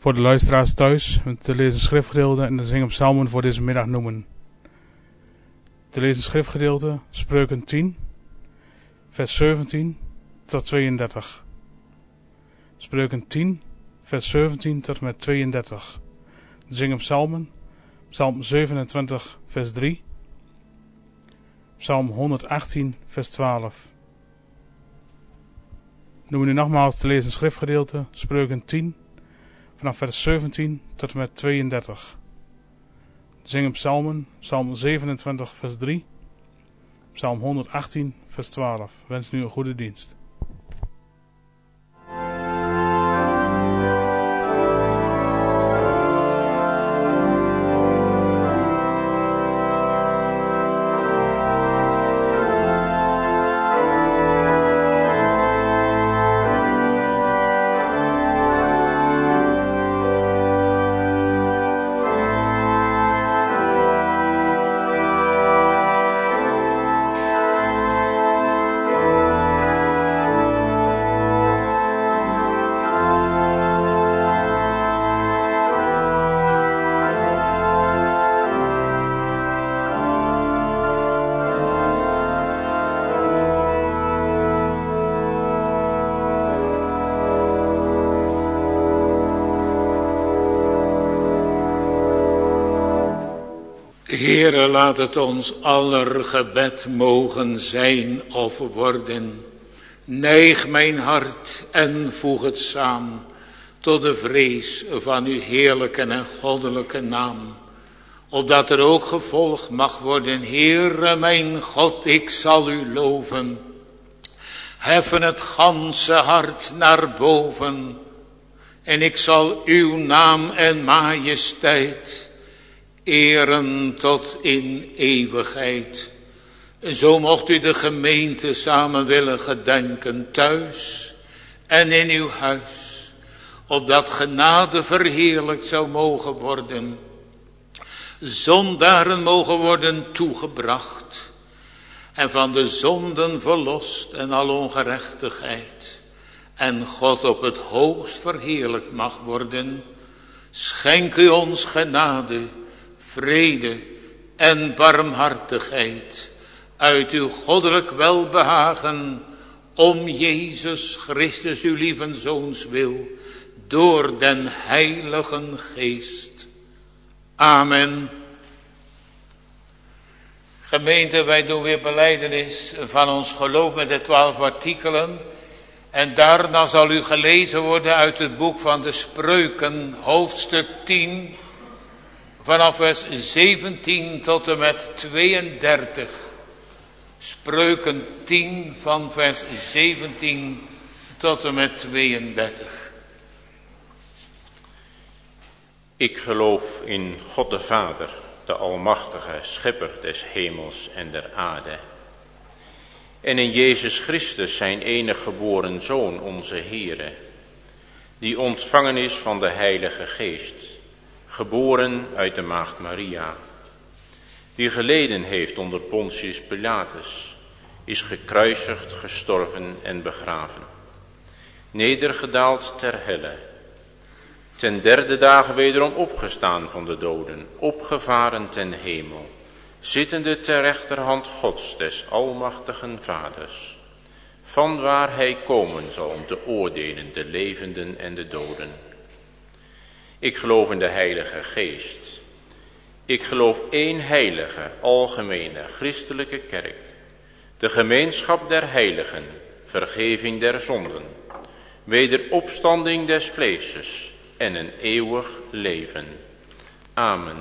Voor de luisteraars thuis, te lezen schriftgedeelte en de zingen psalmen voor deze middag noemen. Te lezen schriftgedeelte, Spreuken 10, vers 17 tot 32. Spreuken 10, vers 17 tot met 32. De zingen psalmen, psalm 27, vers 3. Psalm 118, vers 12. Noemen nu nogmaals te lezen schriftgedeelte, Spreuken 10, vanaf vers 17 tot en met 32. Zingen psalmen, psalm 27 vers 3, psalm 118 vers 12. Wens nu een goede dienst. Heere, laat het ons aller gebed mogen zijn of worden. Neig mijn hart en voeg het samen tot de vrees van uw heerlijke en goddelijke naam. Opdat er ook gevolgd mag worden, Heere mijn God, ik zal u loven. Heffen het ganse hart naar boven. En ik zal uw naam en majesteit eren tot in eeuwigheid. Zo mocht u de gemeente samen willen gedenken thuis en in uw huis, opdat genade verheerlijkt zou mogen worden, zondaren mogen worden toegebracht en van de zonden verlost en al ongerechtigheid, en God op het hoogst verheerlijkt mag worden. Schenk u ons genade, vrede en barmhartigheid uit uw goddelijk welbehagen, om Jezus Christus uw lieve Zoons wil, door den Heiligen Geest. Amen. Gemeente, wij doen weer belijdenis van ons geloof met de 12 artikelen. En daarna zal u gelezen worden uit het boek van de Spreuken, hoofdstuk 10, vanaf vers 17 tot en met 32. Spreuken 10 van vers 17 tot en met 32. Ik geloof in God de Vader, de Almachtige, Schepper des hemels en der aarde. En in Jezus Christus, zijn enig geboren Zoon, onze Heere, die ontvangen is van de Heilige Geest, geboren uit de maagd Maria, die geleden heeft onder Pontius Pilatus, is gekruisigd, gestorven en begraven, nedergedaald ter helle, ten derde dagen wederom opgestaan van de doden, opgevaren ten hemel, zittende ter rechterhand Gods des almachtigen Vaders, vanwaar hij komen zal om te oordelen de levenden en de doden. Ik geloof in de Heilige Geest. Ik geloof één heilige, algemene, christelijke kerk, de gemeenschap der heiligen, vergeving der zonden, wederopstanding des vleeses en een eeuwig leven. Amen.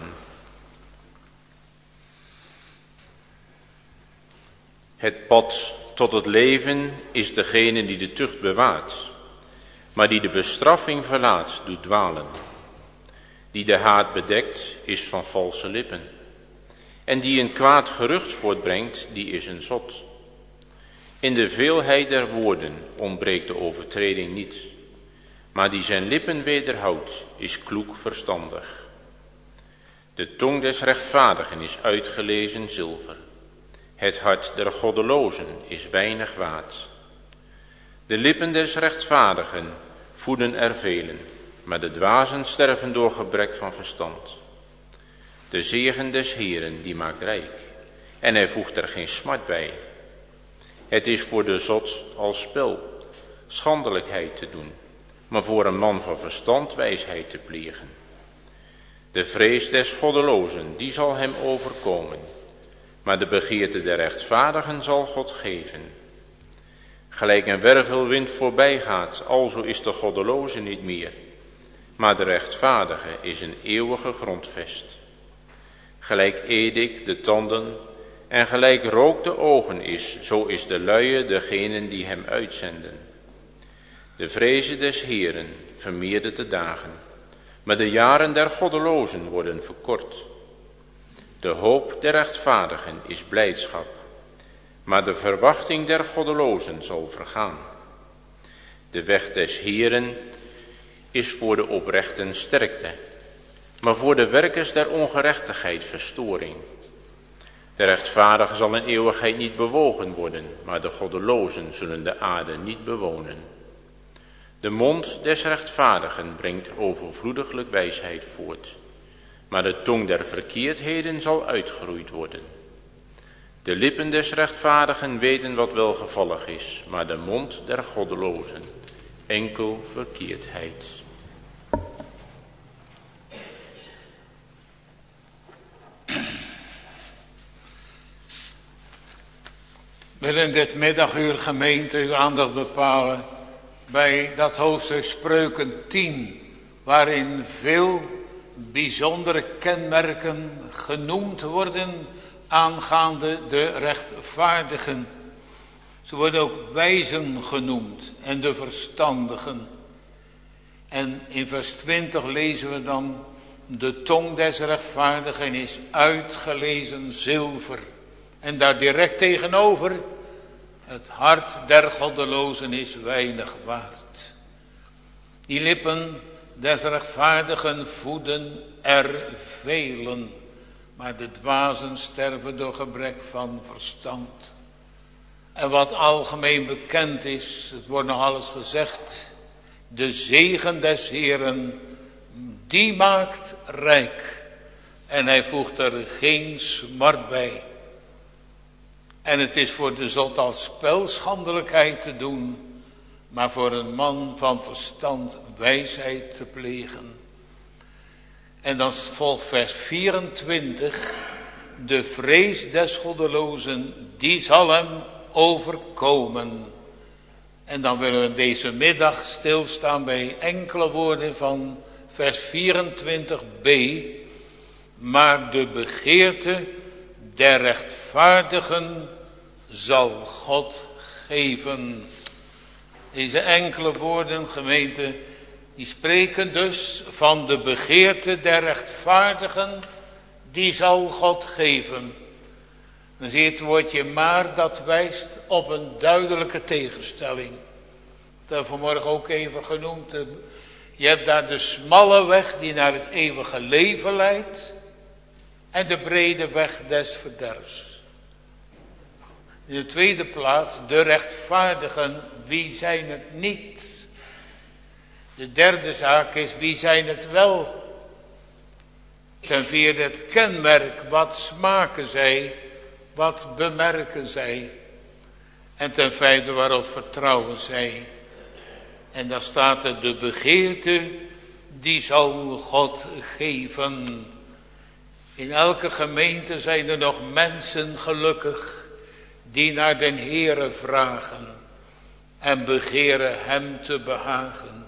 Het pad tot het leven is degene die de tucht bewaart, maar die de bestraffing verlaat, doet dwalen. Die de haat bedekt, is van valse lippen. En die een kwaad gerucht voortbrengt, die is een zot. In de veelheid der woorden ontbreekt de overtreding niet. Maar die zijn lippen wederhoudt, is kloek verstandig. De tong des rechtvaardigen is uitgelezen zilver. Het hart der goddelozen is weinig waard. De lippen des rechtvaardigen voeden er velen, maar de dwazen sterven door gebrek van verstand. De zegen des Heeren die maakt rijk, en hij voegt er geen smart bij. Het is voor de zot als spel, schandelijkheid te doen, maar voor een man van verstand wijsheid te plegen. De vrees des goddelozen, die zal hem overkomen, maar de begeerte der rechtvaardigen zal God geven. Gelijk een wervelwind voorbij gaat, alzo is de goddeloze niet meer, maar de rechtvaardige is een eeuwige grondvest. Gelijk edik de tanden en gelijk rook de ogen is, zo is de luie degenen die hem uitzenden. De vreze des Heeren vermeerdert de dagen, maar de jaren der goddelozen worden verkort. De hoop der rechtvaardigen is blijdschap, maar de verwachting der goddelozen zal vergaan. De weg des Heeren is voor de oprechten sterkte, maar voor de werkers der ongerechtigheid verstoring. De rechtvaardige zal in eeuwigheid niet bewogen worden, maar de goddelozen zullen de aarde niet bewonen. De mond des rechtvaardigen brengt overvloediglijk wijsheid voort, maar de tong der verkeerdheden zal uitgeroeid worden. De lippen des rechtvaardigen weten wat welgevallig is, maar de mond der goddelozen enkel verkeerdheid. wil in dit middaguur gemeente uw aandacht bepalen bij dat hoofdstuk Spreuken 10, waarin veel bijzondere kenmerken genoemd worden aangaande de rechtvaardigen. Ze worden ook wijzen genoemd en de verstandigen. En in vers 20 lezen we dan: de tong des rechtvaardigen is uitgelezen zilver. En daar direct tegenover: het hart der goddelozen is weinig waard. Die lippen des rechtvaardigen voeden er velen, maar de dwazen sterven door gebrek van verstand. En wat algemeen bekend is, het wordt nog alles gezegd: de zegen des Heeren, die maakt rijk, en hij voegt er geen smart bij. En het is voor de zot als spelschandelijkheid te doen, maar voor een man van verstand wijsheid te plegen. En dan volgt vers 24: de vrees des goddelozen, die zal hem overkomen. En dan willen we deze middag stilstaan bij enkele woorden van vers 24b. Maar de begeerte der rechtvaardigen zal God geven. Deze enkele woorden, gemeente, die spreken dus van de begeerte der rechtvaardigen, die zal God geven. Dan zie je het woordje maar, dat wijst op een duidelijke tegenstelling. Dat hebben we vanmorgen ook even genoemd. Je hebt daar de smalle weg die naar het eeuwige leven leidt, en de brede weg des verderfs. In de tweede plaats, de rechtvaardigen, wie zijn het niet? De derde zaak is, wie zijn het wel? Ten vierde het kenmerk, wat smaken zij, wat bemerken zij? En ten vijfde, waarop vertrouwen zij? En daar staat er: de begeerte, die zal God geven. In elke gemeente zijn er nog mensen gelukkig die naar den Heere vragen en begeren hem te behagen.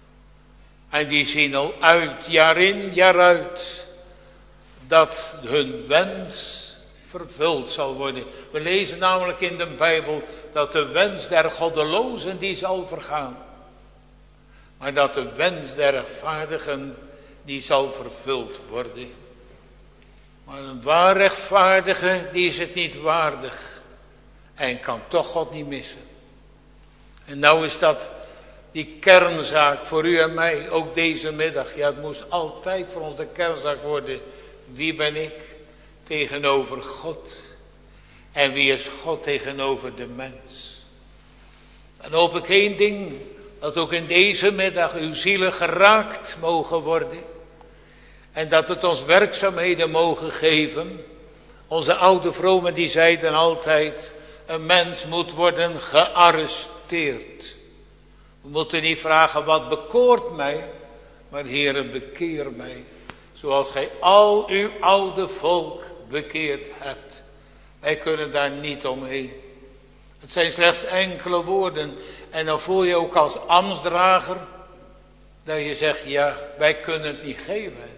En die zien al uit, jaar in, jaar uit, dat hun wens vervuld zal worden. We lezen namelijk in de Bijbel dat de wens der goddelozen die zal vergaan, maar dat de wens der rechtvaardigen die zal vervuld worden. Maar een waar rechtvaardige, die is het niet waardig en kan toch God niet missen. En nou is dat die kernzaak voor u en mij, ook deze middag. Ja, het moest altijd voor ons de kernzaak worden. Wie ben ik tegenover God? En wie is God tegenover de mens? Dan hoop ik één ding Dat ook in deze middag uw zielen geraakt mogen worden. En dat het ons werkzaamheden mogen geven. Onze oude vromen die zeiden altijd, een mens moet worden gearresteerd. We moeten niet vragen wat bekoort mij, maar Heere bekeer mij. Zoals gij al uw oude volk bekeerd hebt. Wij kunnen daar niet omheen. Het zijn slechts enkele woorden. En dan voel je ook als ambtsdrager dat je zegt, ja, wij kunnen het niet geven.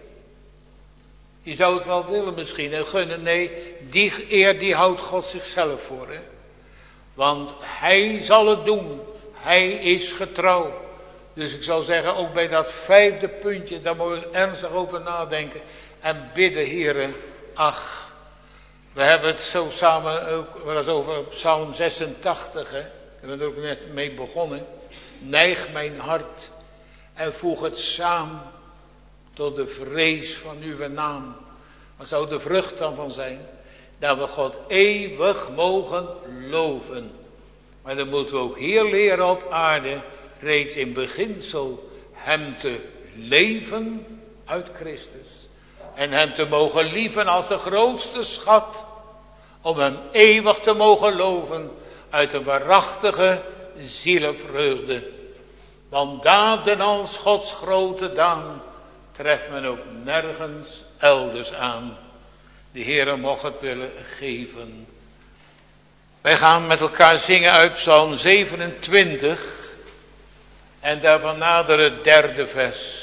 Je zou het wel willen misschien en gunnen. Nee, die eer die houdt God zichzelf voor. Hè? Want hij zal het doen. Hij is getrouw. Dus ik zou zeggen, ook bij dat 5e puntje, daar moet je ernstig over nadenken. En bidden, heren, ach. We hebben het zo samen ook wel eens over Psalm 86. Hè? We hebben er ook net mee begonnen. Neig mijn hart en voeg het samen tot de vrees van uw naam. Wat zou de vrucht dan van zijn? Dat we God eeuwig mogen loven. Maar dan moeten we ook hier leren op aarde, reeds in beginsel, hem te leven uit Christus. En hem te mogen lieven als de grootste schat. Om hem eeuwig te mogen loven uit een waarachtige zielevreugde. Want daden als Gods grote daad treft men ook nergens elders aan. De Heere mocht het willen geven. Wij gaan met elkaar zingen uit Psalm 27. En daarvan nader het 3e vers.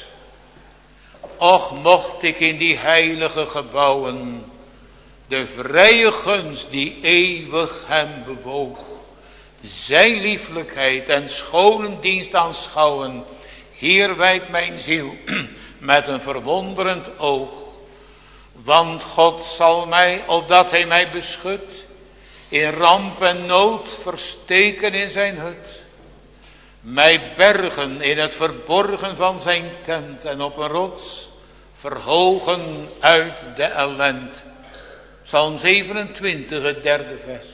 Och, mocht ik in die heilige gebouwen de vrije gunst die eeuwig hem bewoog, zijn lieflijkheid en schone dienst aanschouwen. Hier wijdt mijn ziel met een verwonderend oog. Want God zal mij, opdat hij mij beschut, in ramp en nood versteken in zijn hut. Mij bergen in het verborgen van zijn tent en op een rots verhogen uit de ellend. Psalm 27, het 3e vers.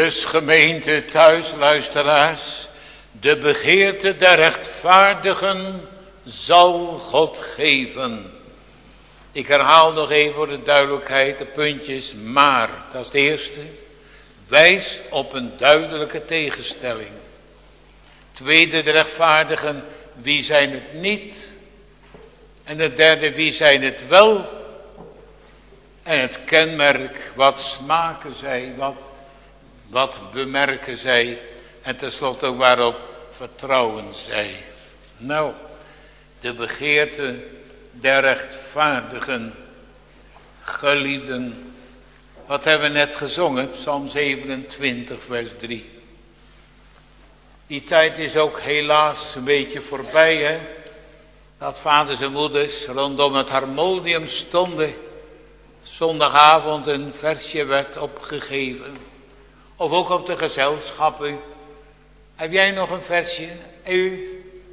Dus gemeente thuisluisteraars, de begeerte der rechtvaardigen zal God geven. Ik herhaal nog even voor de duidelijkheid de puntjes, maar, dat is het eerste, wijst op een duidelijke tegenstelling. Tweede, de rechtvaardigen, wie zijn het niet? En de derde, wie zijn het wel? En het kenmerk, wat smaken zij, wat bemerken zij? En tenslotte ook waarop vertrouwen zij. Nou, de begeerte der rechtvaardigen, geliefden. Wat hebben we net gezongen? Psalm 27 vers 3. Die tijd is ook helaas een beetje voorbij, hè. Dat vaders en moeders rondom het harmonium stonden. Zondagavond een versje werd opgegeven. Of ook op de gezelschappen. Heb jij nog een versje? U?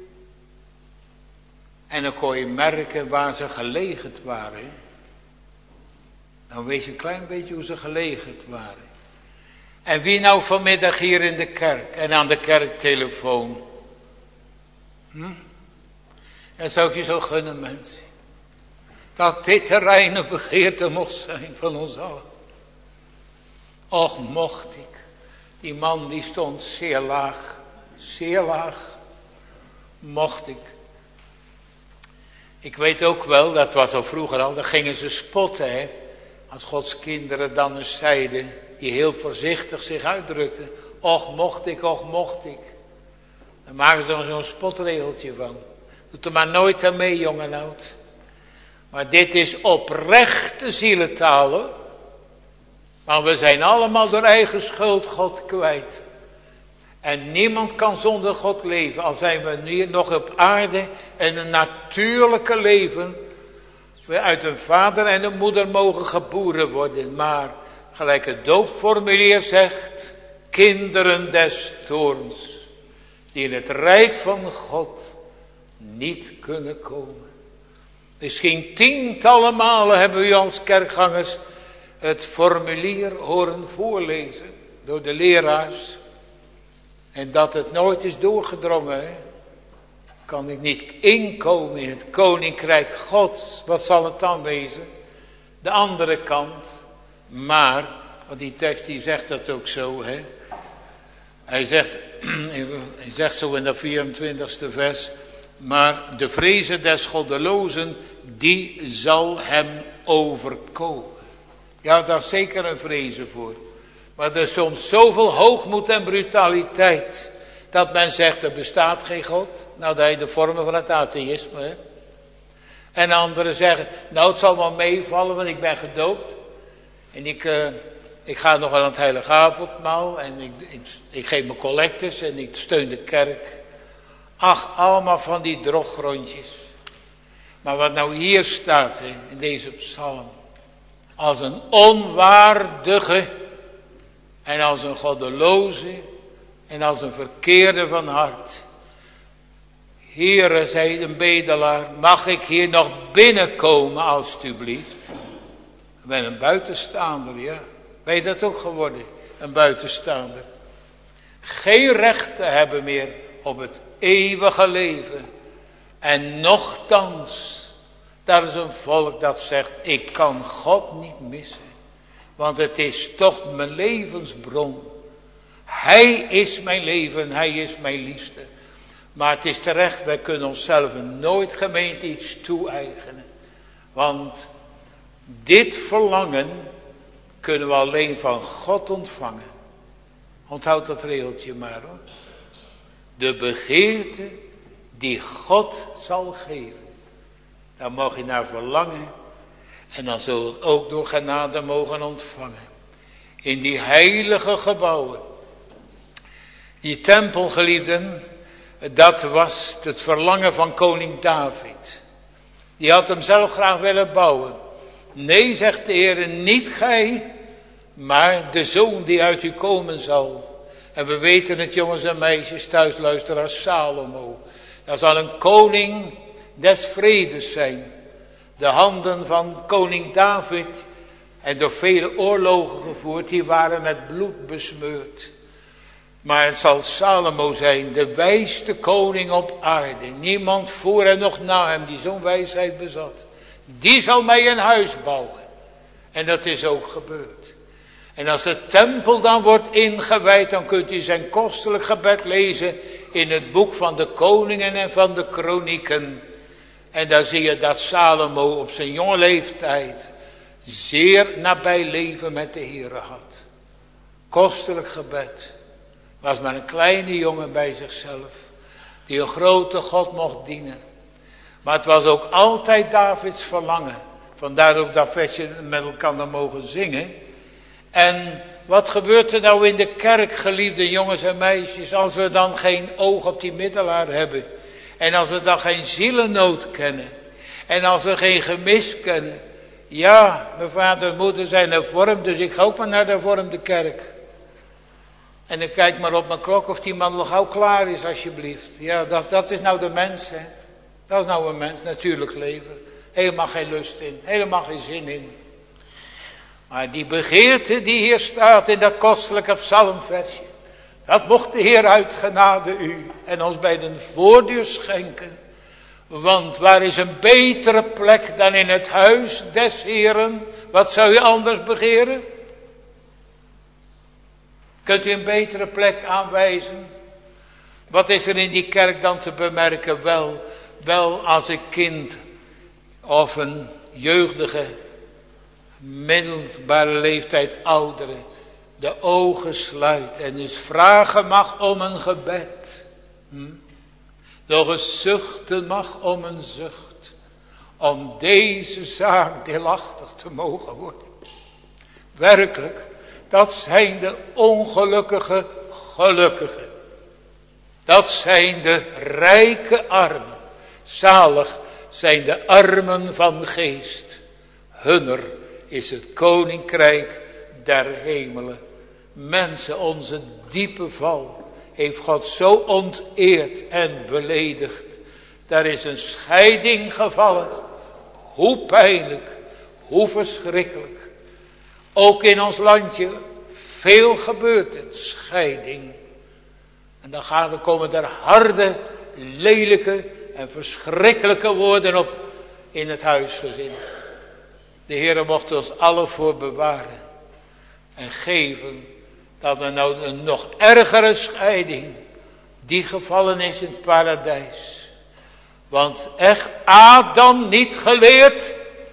En dan kon je merken waar ze gelegend waren. Dan weet je een klein beetje hoe ze gelegend waren. En wie nou vanmiddag hier in de kerk en aan de kerktelefoon? Dat zou ik je zo gunnen, mensen. Dat dit de reine begeerte mocht zijn van ons allen. Och, mocht ik. Die man die stond zeer laag. Zeer laag. Mocht ik. Ik weet ook wel, dat was al vroeger al, dan gingen ze spotten, hè. Als Gods kinderen dan eens zeiden, die heel voorzichtig zich uitdrukten. Och, mocht ik, och, mocht ik. Dan maken ze er zo'n spotregeltje van. Doe er maar nooit aan mee, jong en oud. Maar dit is oprechte zielentaal, hoor. Want we zijn allemaal door eigen schuld God kwijt. En niemand kan zonder God leven. Al zijn we nu nog op aarde en een natuurlijke leven. We uit een vader en een moeder mogen geboren worden. Maar gelijk het doopformulier zegt. Kinderen des toorns. Die in het rijk van God niet kunnen komen. Misschien tientallen malen hebben we als kerkgangers het formulier horen voorlezen. Door de leraars. En dat het nooit is doorgedrongen. Hè? Kan ik niet inkomen in het koninkrijk Gods. Wat zal het dan wezen? De andere kant. Maar, want die tekst die zegt dat ook zo. Hè? Hij zegt zo in de 24e vers. Maar de vrezen des goddelozen, die zal hem overkomen. Ja, daar is zeker een vrezen voor. Maar er is soms zoveel hoogmoed en brutaliteit. Dat men zegt, er bestaat geen God. Nou, dat is de vormen van het atheïsme. Hè? En anderen zeggen, nou het zal wel meevallen, want ik ben gedoopt. En ik ga nog aan het heilige avondmaal. En ik geef mijn collectes en ik steun de kerk. Ach, allemaal van die droggrondjes. Maar wat nou hier staat hè, in deze psalm. Als een onwaardige en als een goddeloze en als een verkeerde van hart. Heere, zei een bedelaar, mag ik hier nog binnenkomen alstublieft? Ik ben een buitenstaander, ja. Ben je dat ook geworden? Een buitenstaander. Geen recht te hebben meer op het eeuwige leven. En nochtans, daar is een volk dat zegt, ik kan God niet missen. Want het is toch mijn levensbron. Hij is mijn leven, hij is mijn liefste. Maar het is terecht, wij kunnen onszelf nooit gemeente iets toe-eigenen. Want dit verlangen kunnen we alleen van God ontvangen. Onthoud dat regeltje maar hoor. De begeerte die God zal geven. Daar mag je naar verlangen. En dan zul je het ook door genade mogen ontvangen. In die heilige gebouwen. Die tempel, geliefden. Dat was het verlangen van koning David. Die had hem zelf graag willen bouwen. Nee, zegt de Heer, niet gij. Maar de zoon die uit u komen zal. En we weten het, jongens en meisjes, thuisluisteraars, Salomo. Dat zal een koning des vredes zijn. De handen van koning David En door vele oorlogen gevoerd, die waren met bloed besmeurd. Maar het zal Salomo zijn, de wijste koning op aarde. Niemand voor en nog na hem die zo'n wijsheid bezat. Die zal mij een huis bouwen. En dat is ook gebeurd. En als de tempel dan wordt ingewijd, dan kunt u zijn kostelijk gebed lezen in het boek van de koningen en van de kronieken. En daar zie je dat Salomo op zijn jonge leeftijd zeer nabij leven met de Heere had. Kostelijk gebed. Was maar een kleine jongen bij zichzelf, die een grote God mocht dienen. Maar het was ook altijd Davids verlangen. Vandaar ook dat versje met elkaar mogen zingen. En wat gebeurt er nou in de kerk, geliefde jongens en meisjes, als we dan geen oog op die middelaar hebben. En als we dan geen zielennood kennen. En als we geen gemis kennen. Ja, mijn vader en moeder zijn hervormd, dus ik ga ook maar naar de hervormde kerk. En dan kijk maar op mijn klok of die man nog gauw klaar is, alsjeblieft. Ja, dat is nou de mens, hè. Dat is nou een mens, natuurlijk leven. Helemaal geen lust in, helemaal geen zin in. Maar die begeerte die hier staat in dat kostelijke psalmversje. Dat mocht de Heer uit genade u en ons bij de voordeur schenken. Want waar is een betere plek dan in het huis des Heeren? Wat zou je anders begeren? Kunt u een betere plek aanwijzen? Wat is er in die kerk dan te bemerken? Wel als een kind of een jeugdige, middelbare leeftijd oudere de ogen sluit en dus vragen mag om een gebed. Nog eens zuchten mag om een zucht. Om deze zaak deelachtig te mogen worden. Werkelijk, dat zijn de ongelukkige gelukkigen. Dat zijn de rijke armen. Zalig zijn de armen van geest. Hunner is het koninkrijk der hemelen. Mensen, onze diepe val heeft God zo onteerd en beledigd. Daar is een scheiding gevallen. Hoe pijnlijk, hoe verschrikkelijk. Ook in ons landje, veel gebeurt het, scheiding. En dan komen er harde, lelijke en verschrikkelijke woorden op in het huisgezin. De Heere mocht ons allen voor bewaren. En geven dat we nou een nog ergere scheiding die gevallen is in het paradijs. Want echt Adam niet geleerd,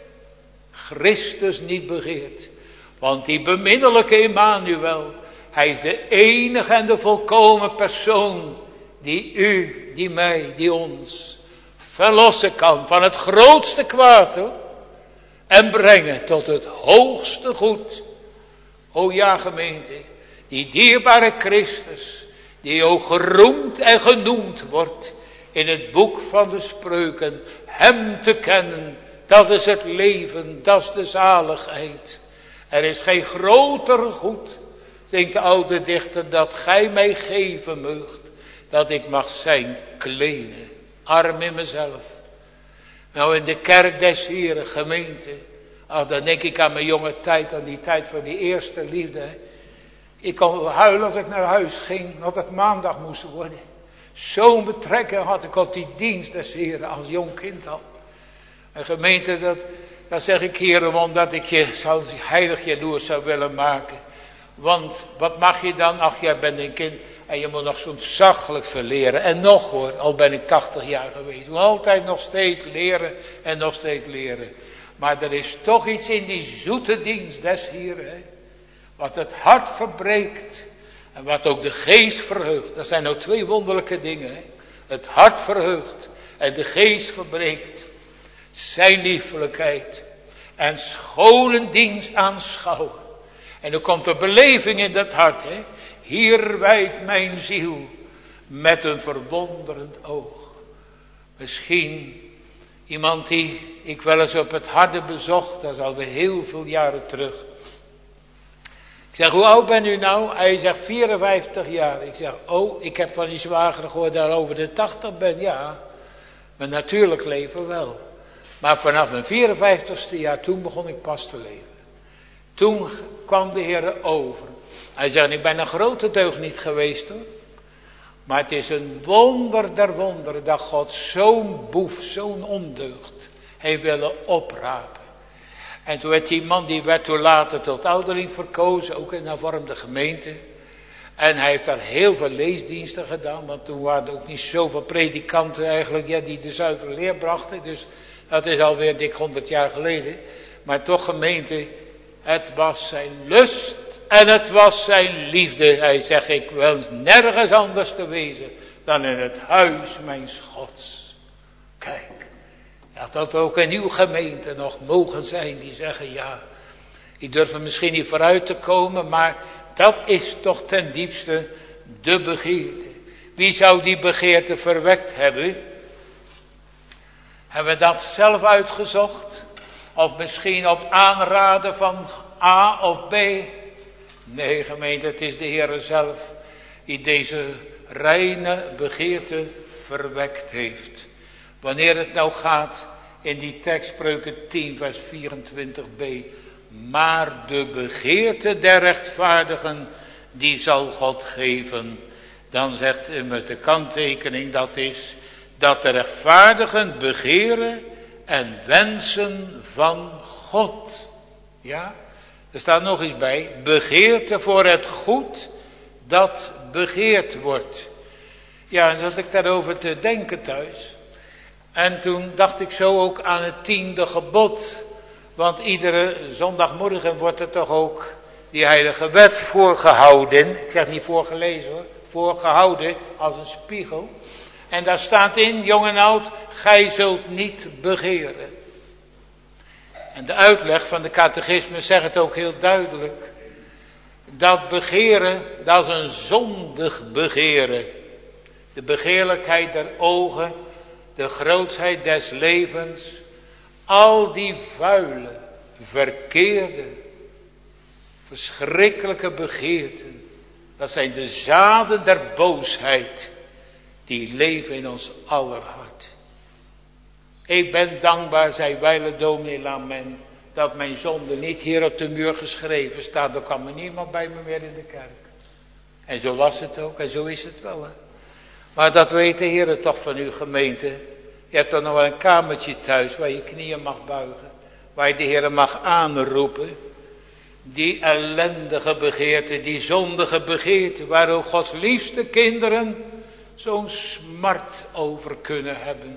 Christus niet begeerd. Want die beminnelijke Emmanuel, hij is de enige en de volkomen persoon die u, die mij, die ons verlossen kan van het grootste kwaad, hoor. En brengen tot het hoogste goed. O ja, gemeente, die dierbare Christus, die ook geroemd en genoemd wordt in het boek van de spreuken. Hem te kennen, dat is het leven, dat is de zaligheid. Er is geen groter goed, zingt de oude dichter, dat gij mij geven meugt, dat ik mag zijn kleine, arm in mezelf. Nou, in de kerk des Heren, gemeente, dan denk ik aan mijn jonge tijd, aan die tijd van die eerste liefde. Ik kon huilen als ik naar huis ging, dat het maandag moest worden. Zo'n betrekking had ik op die dienst des Heren als jong kind al. En gemeente, dat zeg ik hier omdat ik je heilig jaloers zou willen maken. Want wat mag je dan? Ach, jij bent een kind en je moet nog zo'n zachtelijk verleren. En nog hoor, al ben ik 80 jaar geweest. Ik moet altijd nog steeds leren en nog steeds leren. Maar er is toch iets in die zoete dienst des Heren, hè, wat het hart verbreekt en wat ook de geest verheugt. Dat zijn nou twee wonderlijke dingen. Hè. Het hart verheugt en de geest verbreekt. Zijn liefelijkheid en schone dienst aanschouwen. En er komt een beleving in dat hart. Hè. Hier wijdt mijn ziel met een verwonderend oog. Misschien iemand die ik wel eens op het harde bezocht. Dat is alweer heel veel jaren terug. Ik zeg, hoe oud bent u nou? Hij zegt 54 jaar. Ik zeg, oh, ik heb van die zwager gehoord dat ik over de 80 ben. Ja, mijn natuurlijk leven wel. Maar vanaf mijn 54ste jaar, toen begon ik pas te leven. Toen kwam de Heer over. Hij zei, ik ben een grote deugniet geweest hoor. Maar het is een wonder der wonderen dat God zo'n boef, zo'n ondeugd heeft willen oprapen. En toen werd die man, die werd toen later tot ouderling verkozen, ook in een vormde gemeente. En hij heeft daar heel veel leesdiensten gedaan, want toen waren er ook niet zoveel predikanten eigenlijk, ja, die de zuivere leer brachten. Dus dat is alweer dik 100 jaar geleden. Maar toch gemeente, het was zijn lust en het was zijn liefde. Hij zegt, ik wens nergens anders te wezen dan in het huis mijns Gods. Kijk, dat dat ook in uw gemeente nog mogen zijn die zeggen, ja, die durven misschien niet vooruit te komen, maar dat is toch ten diepste de begeerte. Wie zou die begeerte verwekt hebben? Hebben we dat zelf uitgezocht? Of misschien op aanraden van A of B? Nee gemeente, het is de Heer zelf die deze reine begeerte verwekt heeft. Wanneer het nou gaat in die tekst Spreuken 10 vers 24b. Maar de begeerte der rechtvaardigen, die zal God geven. Dan zegt immers de kanttekening, dat is dat de rechtvaardigen begeren en wensen van God. Ja, er staat nog iets bij. Begeerte voor het goed dat begeerd wordt. Ja, en zat ik daarover te denken thuis. En toen dacht ik zo ook aan het 10e gebod. Want iedere zondagmorgen wordt er toch ook die heilige wet voorgehouden. Ik zeg niet voorgelezen hoor. Voorgehouden als een spiegel. En daar staat in, jong en oud, gij zult niet begeren. En de uitleg van de catechisme zegt het ook heel duidelijk. Dat begeren, dat is een zondig begeren. De begeerlijkheid der ogen, de grootsheid des levens. Al die vuile, verkeerde, verschrikkelijke begeerten. Dat zijn de zaden der boosheid. Die leven in ons aller hart. Ik ben dankbaar, zei wijle dominee Lamen, dat mijn zonde niet hier op de muur geschreven staat. Er kwam er niemand bij me meer in de kerk. En zo was het ook en zo is het wel. Hè? Maar dat weet de Heer toch van uw gemeente. Je hebt toch nog wel een kamertje thuis waar je knieën mag buigen. Waar je de Heer mag aanroepen. Die ellendige begeerte, die zondige begeerte, waar ook Gods liefste kinderen zo'n smart over kunnen hebben.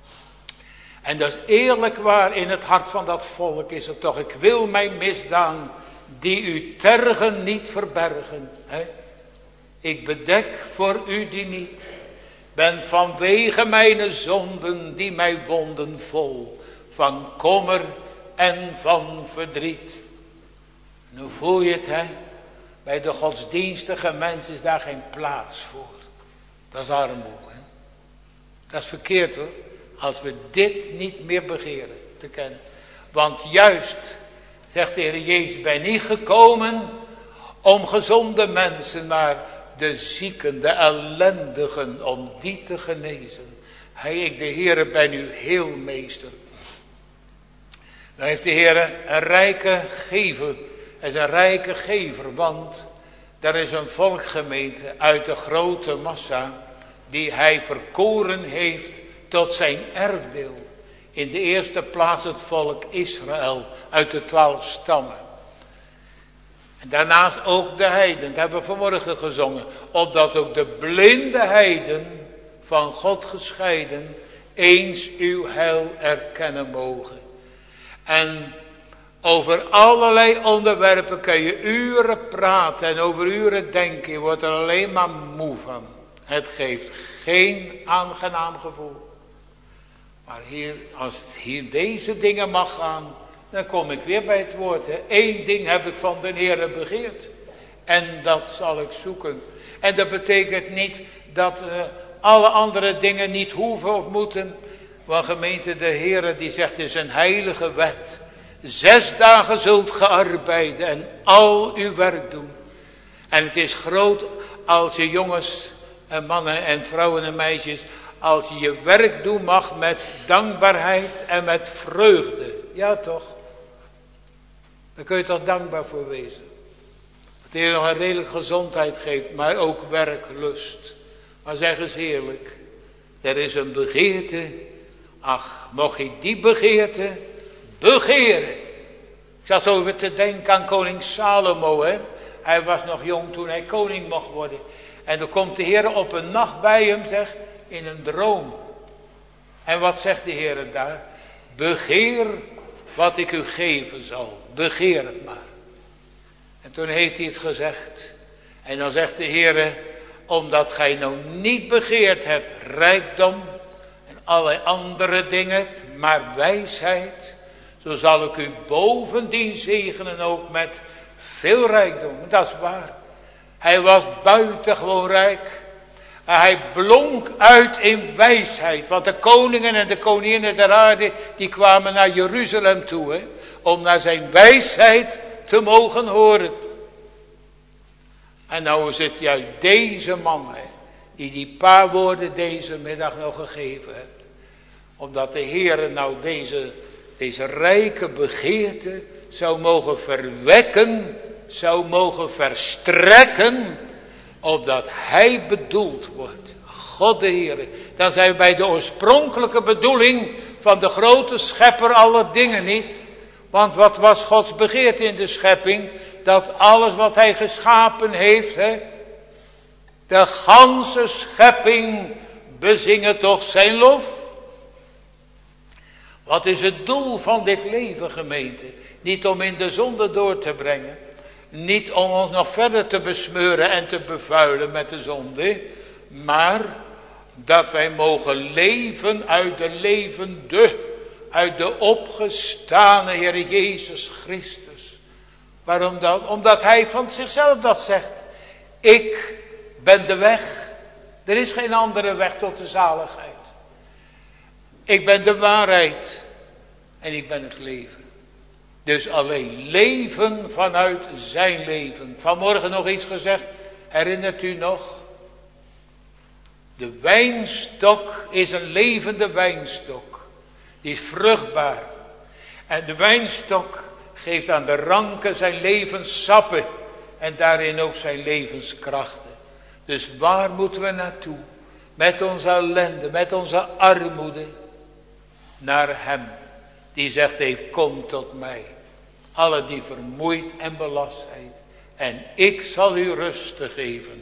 En dat is eerlijk waar, in het hart van dat volk is het toch. Ik wil mijn misdaan, die u tergen niet verbergen. Hè? Ik bedek voor u die niet. Ben vanwege mijn zonden, die mij wonden vol. Van kommer en van verdriet. Nu voel je het, hè. Bij de godsdienstige mens is daar geen plaats voor. Dat is armoede. Hè? Dat is verkeerd hoor. Als we dit niet meer begeren te kennen. Want juist, zegt de Heer Jezus, ben niet gekomen om gezonde mensen, maar de zieken, de ellendigen, om die te genezen. Ik de Heere ben uw heelmeester. Dan heeft de Heere een rijke gever. Hij is een rijke gever, want er is een volkgemeente uit de grote massa die hij verkoren heeft tot zijn erfdeel. In de eerste plaats het volk Israël uit de 12 stammen. En daarnaast ook de heiden, dat hebben we vanmorgen gezongen. Opdat ook de blinde heiden van God gescheiden eens uw heil erkennen mogen. En over allerlei onderwerpen kun je uren praten en over uren denken. Je wordt er alleen maar moe van. Het geeft geen aangenaam gevoel. Maar hier, als het hier deze dingen mag gaan, dan kom ik weer bij het woord. Hè. 1 ding heb ik van de Heere begeerd. En dat zal ik zoeken. En dat betekent niet dat alle andere dingen niet hoeven of moeten. Want gemeente, de Heere die zegt, het is een heilige wet. 6 dagen zult ge arbeiden en al uw werk doen. En het is groot als je jongens en mannen en vrouwen en meisjes, als je je werk doen mag met dankbaarheid en met vreugde. Ja toch? Daar kun je toch dankbaar voor wezen. Dat de Heer nog een redelijke gezondheid geeft, maar ook werklust. Maar zeg eens eerlijk, er is een begeerte. Ach, mocht je die begeerte begeren. Ik zat zo weer te denken aan koning Salomo. Hè? Hij was nog jong toen hij koning mocht worden. En dan komt de Heer op een nacht bij hem, zeg, in een droom. En wat zegt de Heer daar? Begeer wat ik u geven zal. Begeer het maar. En toen heeft hij het gezegd. En dan zegt de Heer, omdat gij nou niet begeerd hebt rijkdom en allerlei andere dingen, maar wijsheid, zo zal ik u bovendien zegenen ook met veel rijkdom. Dat is waar. Hij was buitengewoon rijk. Hij blonk uit in wijsheid. Want de koningen en de koninginnen der aarde, die kwamen naar Jeruzalem toe. Hè, om naar zijn wijsheid te mogen horen. En nou is het juist deze man, hè, die paar woorden deze middag nog gegeven heeft. Omdat de Heer nou deze rijke begeerte zou mogen verwekken, zou mogen verstrekken, opdat hij bedoeld wordt. God de Heer. Dan zijn we bij de oorspronkelijke bedoeling van de grote schepper aller dingen niet. Want wat was Gods begeerte in de schepping? Dat alles wat hij geschapen heeft, hè, de ganse schepping bezingen toch zijn lof. Wat is het doel van dit leven, gemeente? Niet om in de zonde door te brengen. Niet om ons nog verder te besmeuren en te bevuilen met de zonde. Maar dat wij mogen leven uit de levende, uit de opgestane Heer Jezus Christus. Waarom dan? Omdat hij van zichzelf dat zegt. Ik ben de weg. Er is geen andere weg tot de zaligheid. Ik ben de waarheid. En ik ben het leven. Dus alleen leven vanuit zijn leven. Vanmorgen nog iets gezegd. Herinnert u nog? De wijnstok is een levende wijnstok. Die is vruchtbaar. En de wijnstok geeft aan de ranken zijn levenssappen. En daarin ook zijn levenskrachten. Dus waar moeten we naartoe? Met onze ellende, met onze armoede. Naar hem. Die zegt heeft, kom tot mij. Alle die vermoeid en belast zijn. En ik zal u rust te geven.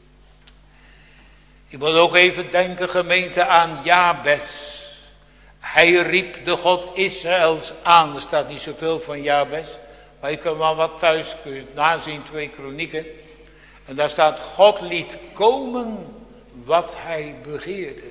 Ik moet ook even denken, gemeente, aan Jabes. Hij riep de God Israëls aan. Er staat niet zoveel van Jabes. Maar je kunt wel wat thuis nazien, 2 Kronieken. En daar staat, God liet komen wat hij begeerde.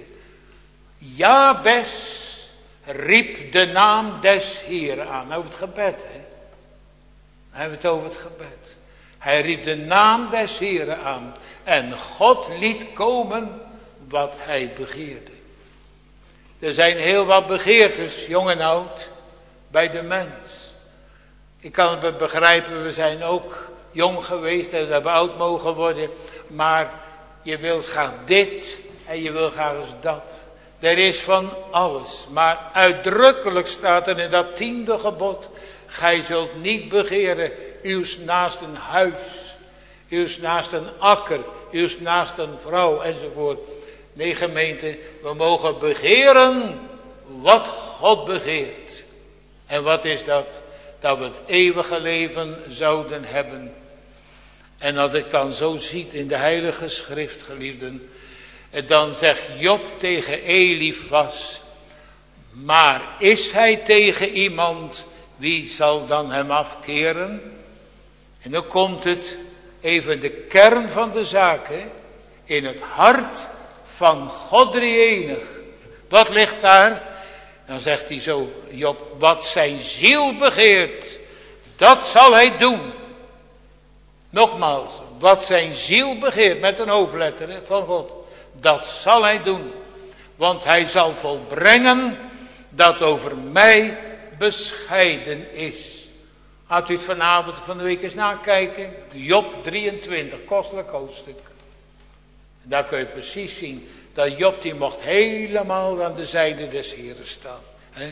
Jabes riep de naam des Heeren aan. Over het gebed, hè. Dan hebben we het over het gebed. Hij riep de naam des Heeren aan. En God liet komen wat hij begeerde. Er zijn heel wat begeertes, jong en oud, bij de mens. Ik kan het begrijpen, we zijn ook jong geweest en we hebben oud mogen worden. Maar je wilt graag dit en je wil graag eens dat. Er is van alles. Maar uitdrukkelijk staat er in dat 10e gebod. Gij zult niet begeren uws naast een huis. Uws naast een akker. Uws naast een vrouw enzovoort. Nee, gemeente, we mogen begeren wat God begeert. En wat is dat? Dat we het eeuwige leven zouden hebben. En als ik dan zo ziet in de heilige schrift, geliefden. Dan zegt Job tegen Elifas. Maar is hij tegen iemand, wie zal dan hem afkeren? En dan komt het even de kern van de zaak. Hè? In het hart van God drie-enig. Wat ligt daar? Dan zegt hij zo, Job, wat zijn ziel begeert, dat zal hij doen. Nogmaals, wat zijn ziel begeert, met een hoofdletter, hè, van God. Dat zal hij doen. Want hij zal volbrengen dat over mij bescheiden is. Had u het vanavond van de week eens nakijken. Job 23, kostelijk hoofdstuk. Daar kun je precies zien dat Job die mocht helemaal aan de zijde des Heeren staan.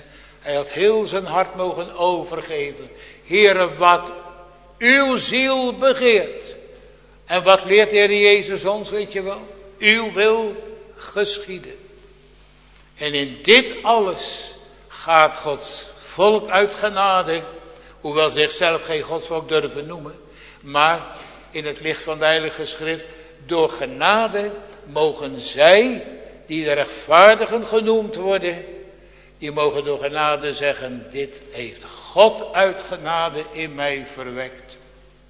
Hij had heel zijn hart mogen overgeven. Heere, wat uw ziel begeert. En wat leert de Heer Jezus ons, weet je wel? Uw wil geschieden. En in dit alles gaat Gods volk uit genade, hoewel zichzelf geen godsvolk durven noemen, maar in het licht van de Heilige Schrift, door genade mogen zij, die de rechtvaardigen genoemd worden, die mogen door genade zeggen, dit heeft God uit genade in mij verwekt.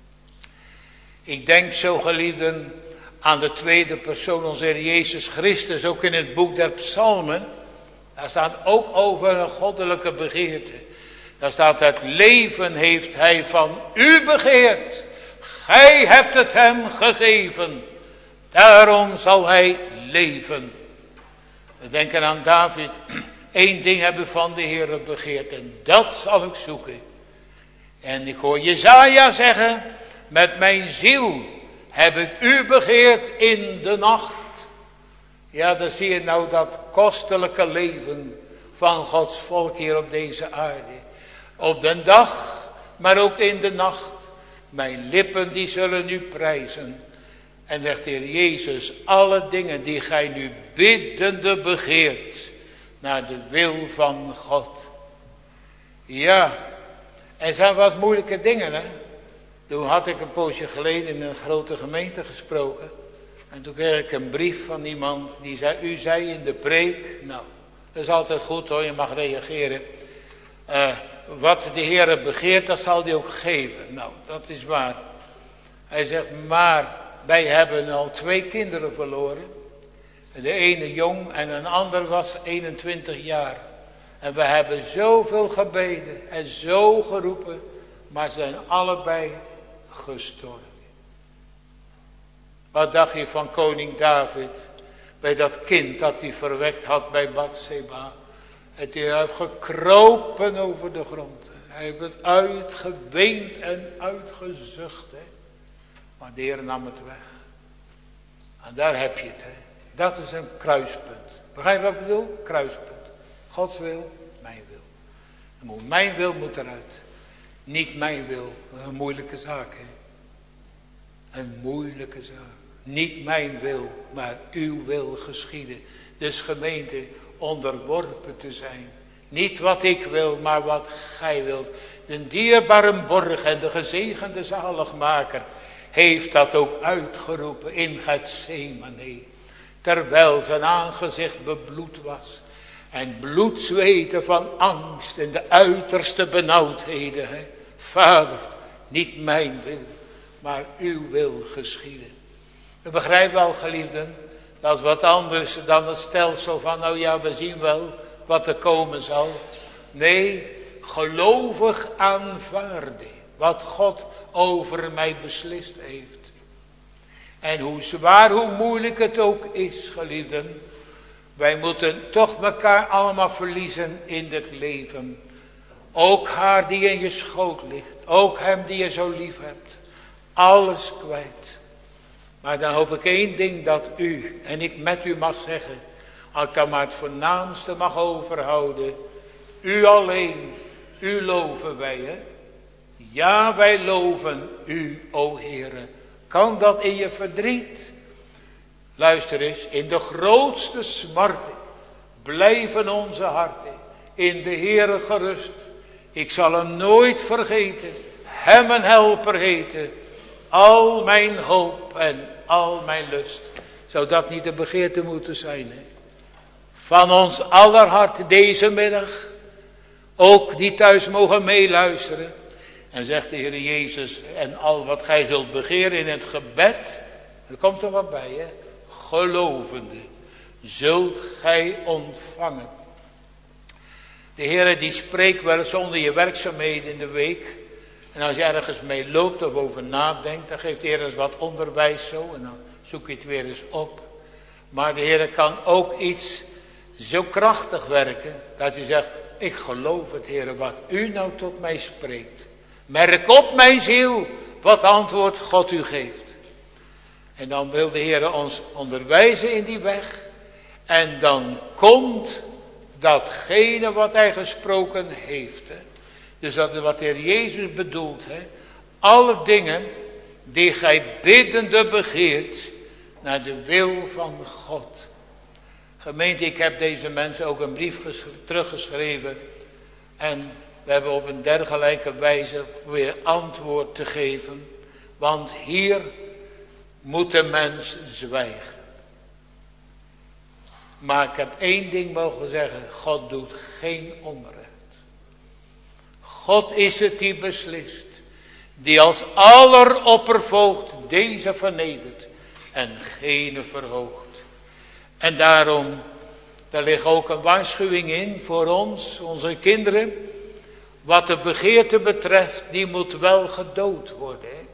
Ik denk zo, geliefden, aan de tweede persoon, onze Heer Jezus Christus, ook in het boek der Psalmen. Daar staat ook over een goddelijke begeerte. Daar staat, het leven heeft hij van u begeerd. Gij hebt het hem gegeven. Daarom zal hij leven. We denken aan David. Eén ding heb ik van de Heere begeerd en dat zal ik zoeken. En ik hoor Jesaja zeggen, met mijn ziel heb ik u begeerd in de nacht. Ja, dan zie je nou dat kostelijke leven van Gods volk hier op deze aarde. Op de dag, maar ook in de nacht. Mijn lippen die zullen u prijzen. En zegt de Heer Jezus, alle dingen die gij nu biddende begeert, naar de wil van God. Ja, er zijn wat moeilijke dingen, hè. Toen had ik een poosje geleden in een grote gemeente gesproken. En toen kreeg ik een brief van iemand die zei, u zei in de preek, nou, dat is altijd goed hoor, je mag reageren. Wat de Heer begeert, dat zal hij ook geven. Nou, dat is waar. Hij zegt, maar wij hebben al 2 kinderen verloren. De ene jong en een ander was 21 jaar. En we hebben zoveel gebeden en zo geroepen, maar ze zijn allebei gestorven. Wat dacht je van koning David, bij dat kind dat hij verwekt had bij Batseba? Het heeft gekropen over de grond. Hij heeft het uitgeweend en uitgezucht. Hè. Maar de Heer nam het weg. En daar heb je het. Hè. Dat is een kruispunt. Begrijp je wat ik bedoel? Kruispunt. Gods wil, mijn wil. Mijn wil moet eruit. Niet mijn wil. Een moeilijke zaak. Hè. Een moeilijke zaak. Niet mijn wil, maar uw wil geschieden. Dus gemeente, onderworpen te zijn. Niet wat ik wil, maar wat gij wilt. De dierbare borg en de gezegende zaligmaker heeft dat ook uitgeroepen in Getsemane. Terwijl zijn aangezicht bebloed was. En bloed zweten van angst en de uiterste benauwdheden. Hè. Vader, niet mijn wil, maar uw wil geschieden. We begrijpen wel, geliefden, dat is wat anders dan het stelsel van, nou ja, we zien wel wat er komen zal. Nee, gelovig aanvaarden wat God over mij beslist heeft. En hoe zwaar, hoe moeilijk het ook is, geliefden, wij moeten toch elkaar allemaal verliezen in dit leven. Ook haar die in je schoot ligt, ook hem die je zo lief hebt. Alles kwijt. Maar dan hoop ik één ding, dat u en ik met u mag zeggen, als ik dan maar het voornaamste mag overhouden. U alleen, u loven wij, hè? Ja, wij loven u, o Heere. Kan dat in je verdriet? Luister eens, in de grootste smarten blijven onze harten in de Heere gerust. Ik zal hem nooit vergeten, hem een helper heten. Al mijn hoop en al mijn lust. Zou dat niet de begeerte moeten zijn? Hè? Van ons aller hart deze middag. Ook die thuis mogen meeluisteren. En zegt de Heer Jezus, en al wat gij zult begeren in het gebed. Er komt er wat bij, hè. Gelovende zult gij ontvangen. De Heer die spreekt wel eens onder je werkzaamheden in de week. En als je ergens mee loopt of over nadenkt, dan geeft de Heer eens wat onderwijs zo. En dan zoek je het weer eens op. Maar de Heer kan ook iets zo krachtig werken, dat je zegt, ik geloof het, Heer, wat u nou tot mij spreekt. Merk op mijn ziel, wat antwoord God u geeft. En dan wil de Heer ons onderwijzen in die weg. En dan komt datgene wat hij gesproken heeft. Hè. Dus dat is wat de Heer Jezus bedoelt. Hè. Alle dingen die gij biddende begeert naar de wil van God. Gemeente, ik heb deze mensen ook een brief teruggeschreven. En we hebben op een dergelijke wijze weer antwoord te geven. Want hier moet de mens zwijgen. Maar ik heb één ding mogen zeggen. God doet geen onrecht. God is het die beslist. Die als alleroppervoogd deze vernedert. En gene verhoogt. En daarom, daar ligt ook een waarschuwing in voor ons, onze kinderen. Wat de begeerte betreft, die moet wel gedood worden. Hè?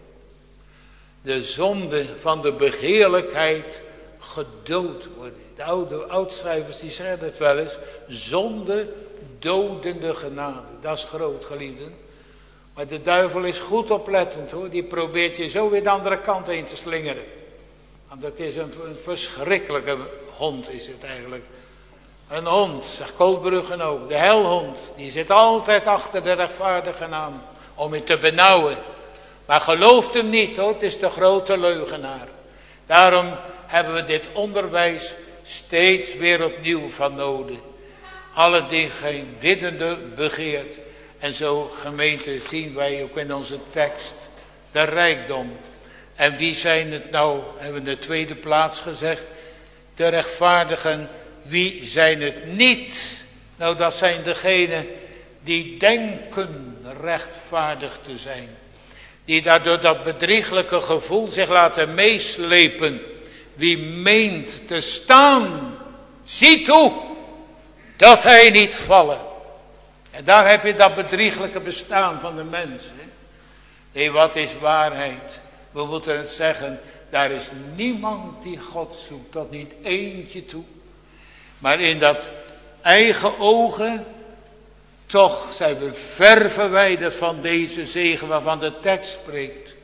De zonde van de begeerlijkheid gedood worden. De oude oudschrijvers die zeggen het wel eens. Zonde dodende genade. Dat is groot, geliefden. Maar de duivel is goed oplettend hoor. Die probeert je zo weer de andere kant heen te slingeren. Want dat is een verschrikkelijke hond is het eigenlijk. Een hond, zegt Kolbruggen ook. De helhond. Die zit altijd achter de rechtvaardigen aan. Om je te benauwen. Maar gelooft hem niet hoor. Het is de grote leugenaar. Daarom hebben we dit onderwijs steeds weer opnieuw van nodig. Alle die geen biddende begeert. En zo gemeente zien wij ook in onze tekst de rijkdom. En wie zijn het nou, hebben we in de tweede plaats gezegd. De rechtvaardigen, wie zijn het niet? Nou dat zijn degenen die denken rechtvaardig te zijn. Die daardoor dat bedrieglijke gevoel zich laten meeslepen. Wie meent te staan, zie toe dat hij niet vallen. En daar heb je dat bedrieglijke bestaan van de mens. Hè? Nee, wat is waarheid? We moeten het zeggen, daar is niemand die God zoekt, tot niet eentje toe. Maar in dat eigen ogen, toch zijn we ver verwijderd van deze zegen waarvan de tekst spreekt.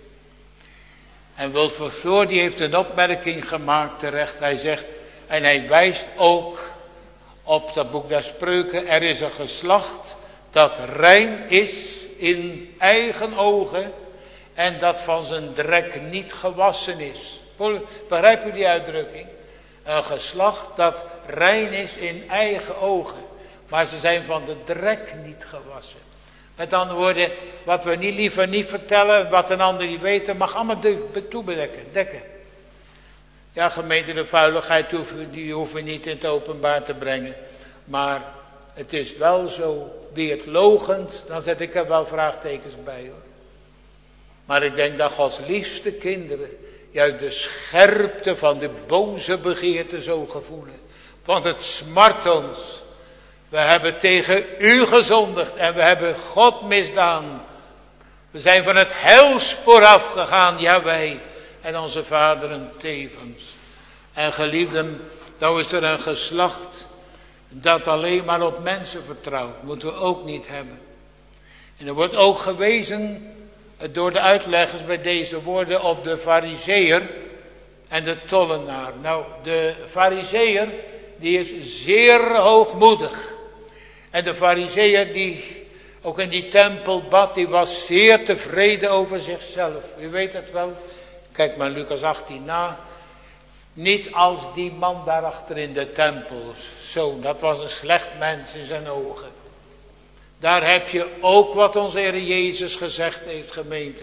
En Wilfred Thor die heeft een opmerking gemaakt terecht. Hij zegt, en hij wijst ook op dat boek der Spreuken. Er is een geslacht dat rein is in eigen ogen. En dat van zijn drek niet gewassen is. Begrijp u die uitdrukking? Een geslacht dat rein is in eigen ogen. Maar ze zijn van de drek niet gewassen. Met andere woorden, wat we liever niet vertellen, wat een ander niet weet, mag allemaal toebedekken. Ja, gemeente, de vuiligheid die hoeven we niet in het openbaar te brengen. Maar het is wel zo, wie het loochent, dan zet ik er wel vraagtekens bij hoor. Maar ik denk dat Gods liefste kinderen juist de scherpte van de boze begeerte zo gevoelen. Want het smart ons. We hebben tegen u gezondigd en we hebben God misdaan. We zijn van het heilspoor afgegaan, ja wij en onze vaderen tevens. En geliefden, nou is er een geslacht dat alleen maar op mensen vertrouwt. Moeten we ook niet hebben. En er wordt ook gewezen door de uitleggers bij deze woorden op de farizeeër en de tollenaar. Nou, de farizeeër die is zeer hoogmoedig. En de farizeeër die ook in die tempel bad, die was zeer tevreden over zichzelf. U weet het wel. Kijk maar Lucas 18 na. Niet als die man daarachter in de tempel. Zo, dat was een slecht mens in zijn ogen. Daar heb je ook wat onze Heer Jezus gezegd heeft, gemeente.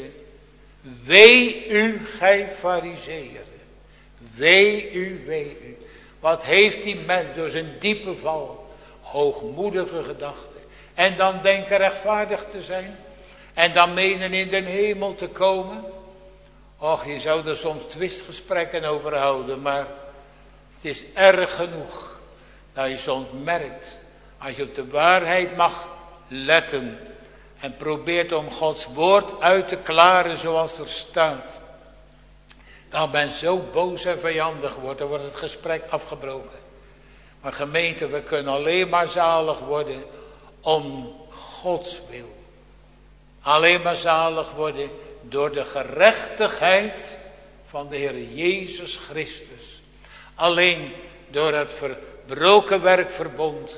Wee u, gij farizeeër. Wee u, wee u. Wat heeft die mens door zijn diepe val? Hoogmoedige gedachten. En dan denken rechtvaardig te zijn. En dan menen in den hemel te komen. Och, je zou er soms twistgesprekken over houden. Maar het is erg genoeg. Dat je soms merkt. Als je op de waarheid mag letten. En probeert om Gods woord uit te klaren zoals er staat. Dan ben je zo boos en vijandig wordt. Dan wordt het gesprek afgebroken. Maar gemeente, we kunnen alleen maar zalig worden om Gods wil. Alleen maar zalig worden door de gerechtigheid van de Heer Jezus Christus. Alleen door het verbroken werkverbond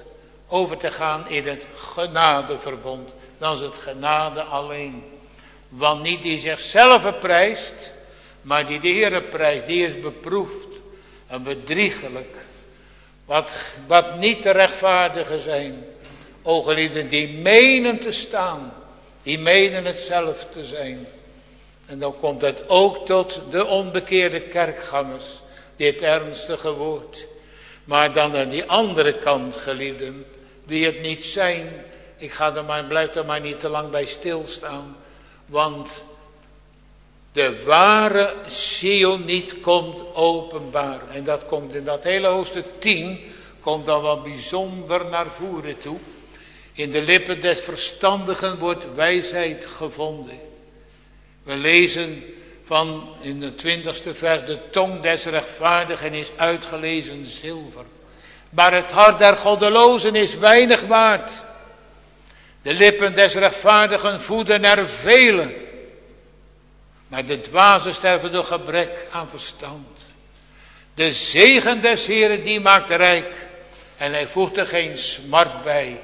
over te gaan in het genadeverbond. Dan is het genade alleen. Want niet die zichzelf prijst, maar die de Heere prijst, die is beproefd en bedriegelijk. Wat niet te rechtvaardigen zijn. O geliefden, die menen te staan, die menen het zelf te zijn. En dan komt het ook tot de onbekeerde kerkgangers, dit ernstige woord. Maar dan aan die andere kant, geliefden, wie het niet zijn, blijf er maar niet te lang bij stilstaan. Want de ware Sioniet komt openbaar. En dat komt in dat hele hoofdstuk 10, komt dan wel bijzonder naar voren toe. In de lippen des verstandigen wordt wijsheid gevonden. We lezen van in de 20ste vers, de tong des rechtvaardigen is uitgelezen zilver. Maar het hart der goddelozen is weinig waard. De lippen des rechtvaardigen voeden er velen. Maar de dwazen sterven door gebrek aan verstand. De zegen des Heeren die maakt rijk. En hij voegt er geen smart bij.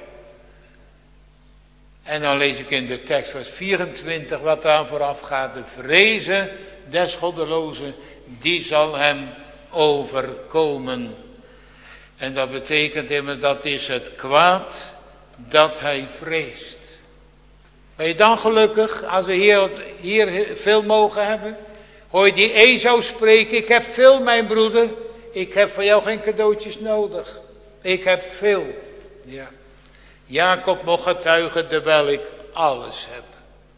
En dan lees ik in de tekst vers 24 wat daar vooraf gaat. De vrezen des goddelozen, die zal hem overkomen. En dat betekent immers, dat is het kwaad dat hij vreest. Ben je dan gelukkig als we hier veel mogen hebben? Hoor je die Esau spreken, ik heb veel mijn broeder, ik heb voor jou geen cadeautjes nodig. Ik heb veel. Ja. Jacob mocht getuigen terwijl ik alles heb.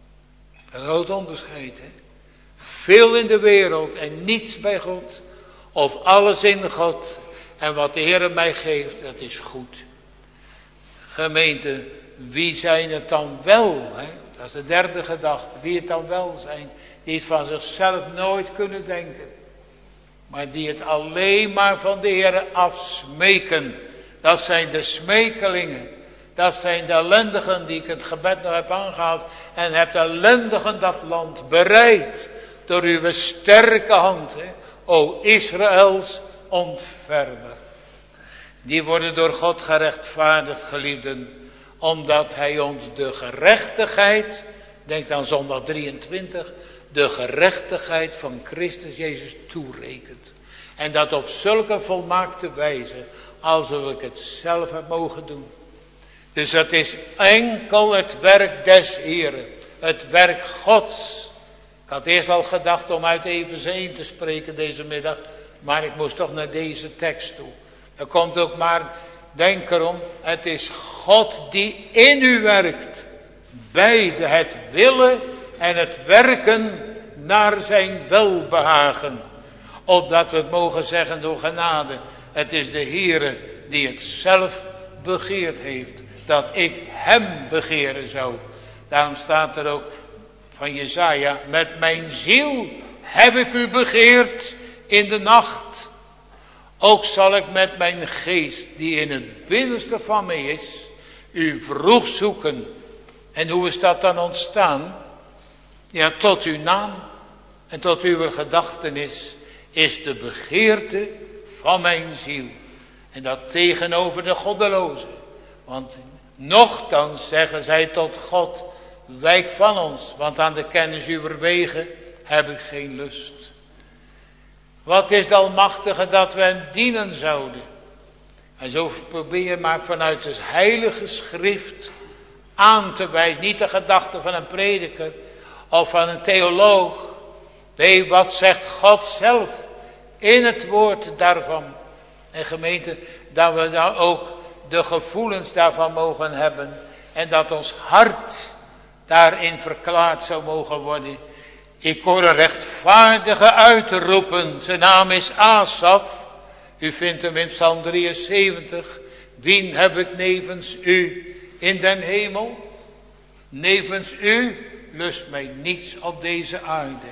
Een groot onderscheid, hè? Veel in de wereld en niets bij God. Of alles in God. En wat de Heer mij geeft, dat is goed. Gemeente, wie zijn het dan wel? Hè? Dat is de derde gedachte. Wie het dan wel zijn. Die het van zichzelf nooit kunnen denken. Maar die het alleen maar van de Heer afsmeken. Dat zijn de smekelingen. Dat zijn de ellendigen die ik het gebed nog heb aangehaald. En hebt ellendigen dat land bereid. Door uw sterke hand. Hè? O Israëls ontfermer. Die worden door God gerechtvaardigd, geliefden. Omdat hij ons de gerechtigheid. Denk aan zondag 23. De gerechtigheid van Christus Jezus toerekent. En dat op zulke volmaakte wijze. Alsof ik het zelf heb mogen doen. Dus het is enkel het werk des Heren. Het werk Gods. Ik had eerst al gedacht om uit Efeze 1 te spreken deze middag. Maar ik moest toch naar deze tekst toe. Er komt ook maar, denk erom. Het is God die in u werkt. Beide het willen en het werken naar zijn welbehagen. Opdat we het mogen zeggen door genade. Het is de Heere die het zelf begeerd heeft. Dat ik hem begeren zou. Daarom staat er ook van Jesaja. Met mijn ziel heb ik u begeerd in de nacht. Ook zal ik met mijn geest die in het binnenste van mij is. U vroeg zoeken. En hoe is dat dan ontstaan? Ja, tot uw naam en tot uw gedachtenis is de begeerte van mijn ziel. En dat tegenover de goddelozen. Want nochtans zeggen zij tot God, wijk van ons, want aan de kennis uwer wegen heb ik geen lust. Wat is de Almachtige dat we hem dienen zouden? En zo probeer je maar vanuit het heilige schrift aan te wijzen. Niet de gedachte van een prediker of van een theoloog. Nee, wat zegt God zelf in het woord daarvan. En gemeente, dat we dan ook de gevoelens daarvan mogen hebben. En dat ons hart daarin verklaard zou mogen worden. Ik hoor een rechtvaardige uitroepen. Zijn naam is Asaf. U vindt hem in Psalm 73. Wien heb ik nevens u in den hemel? Nevens u lust mij niets op deze aarde.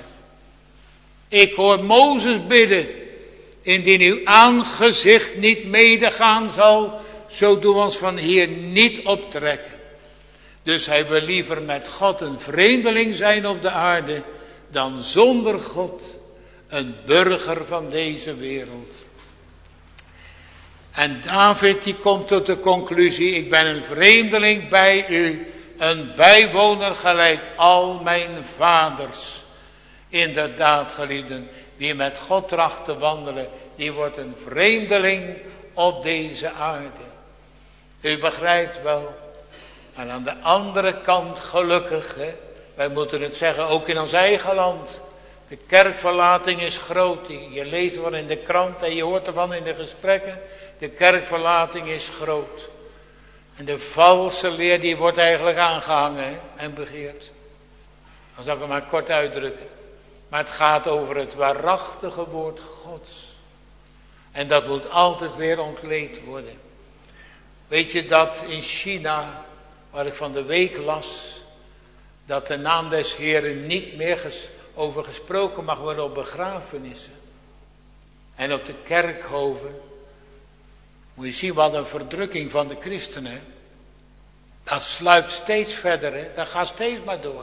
Ik hoor Mozes bidden. Indien uw aangezicht niet medegaan zal, zo doen we ons van hier niet optrekken. Dus hij wil liever met God een vreemdeling zijn op de aarde, dan zonder God een burger van deze wereld. En David die komt tot de conclusie, ik ben een vreemdeling bij u, een bijwoner gelijk al mijn vaders. Inderdaad, geliefden, wie met God tracht te wandelen, die wordt een vreemdeling op deze aarde. U begrijpt wel. En aan de andere kant gelukkig, hè, wij moeten het zeggen, ook in ons eigen land. De kerkverlating is groot. Je leest wel in de krant en je hoort ervan in de gesprekken. De kerkverlating is groot. En de valse leer die wordt eigenlijk aangehangen, hè, en begeerd. Dan zal ik het maar kort uitdrukken. Maar het gaat over het waarachtige woord Gods. En dat moet altijd weer ontleed worden. Weet je dat in China, waar ik van de week las, dat de naam des Heren niet meer over gesproken mag worden op begrafenissen. En op de kerkhoven. Moet je zien wat een verdrukking van de christenen. Dat sluipt steeds verder, hè? Dat gaat steeds maar door.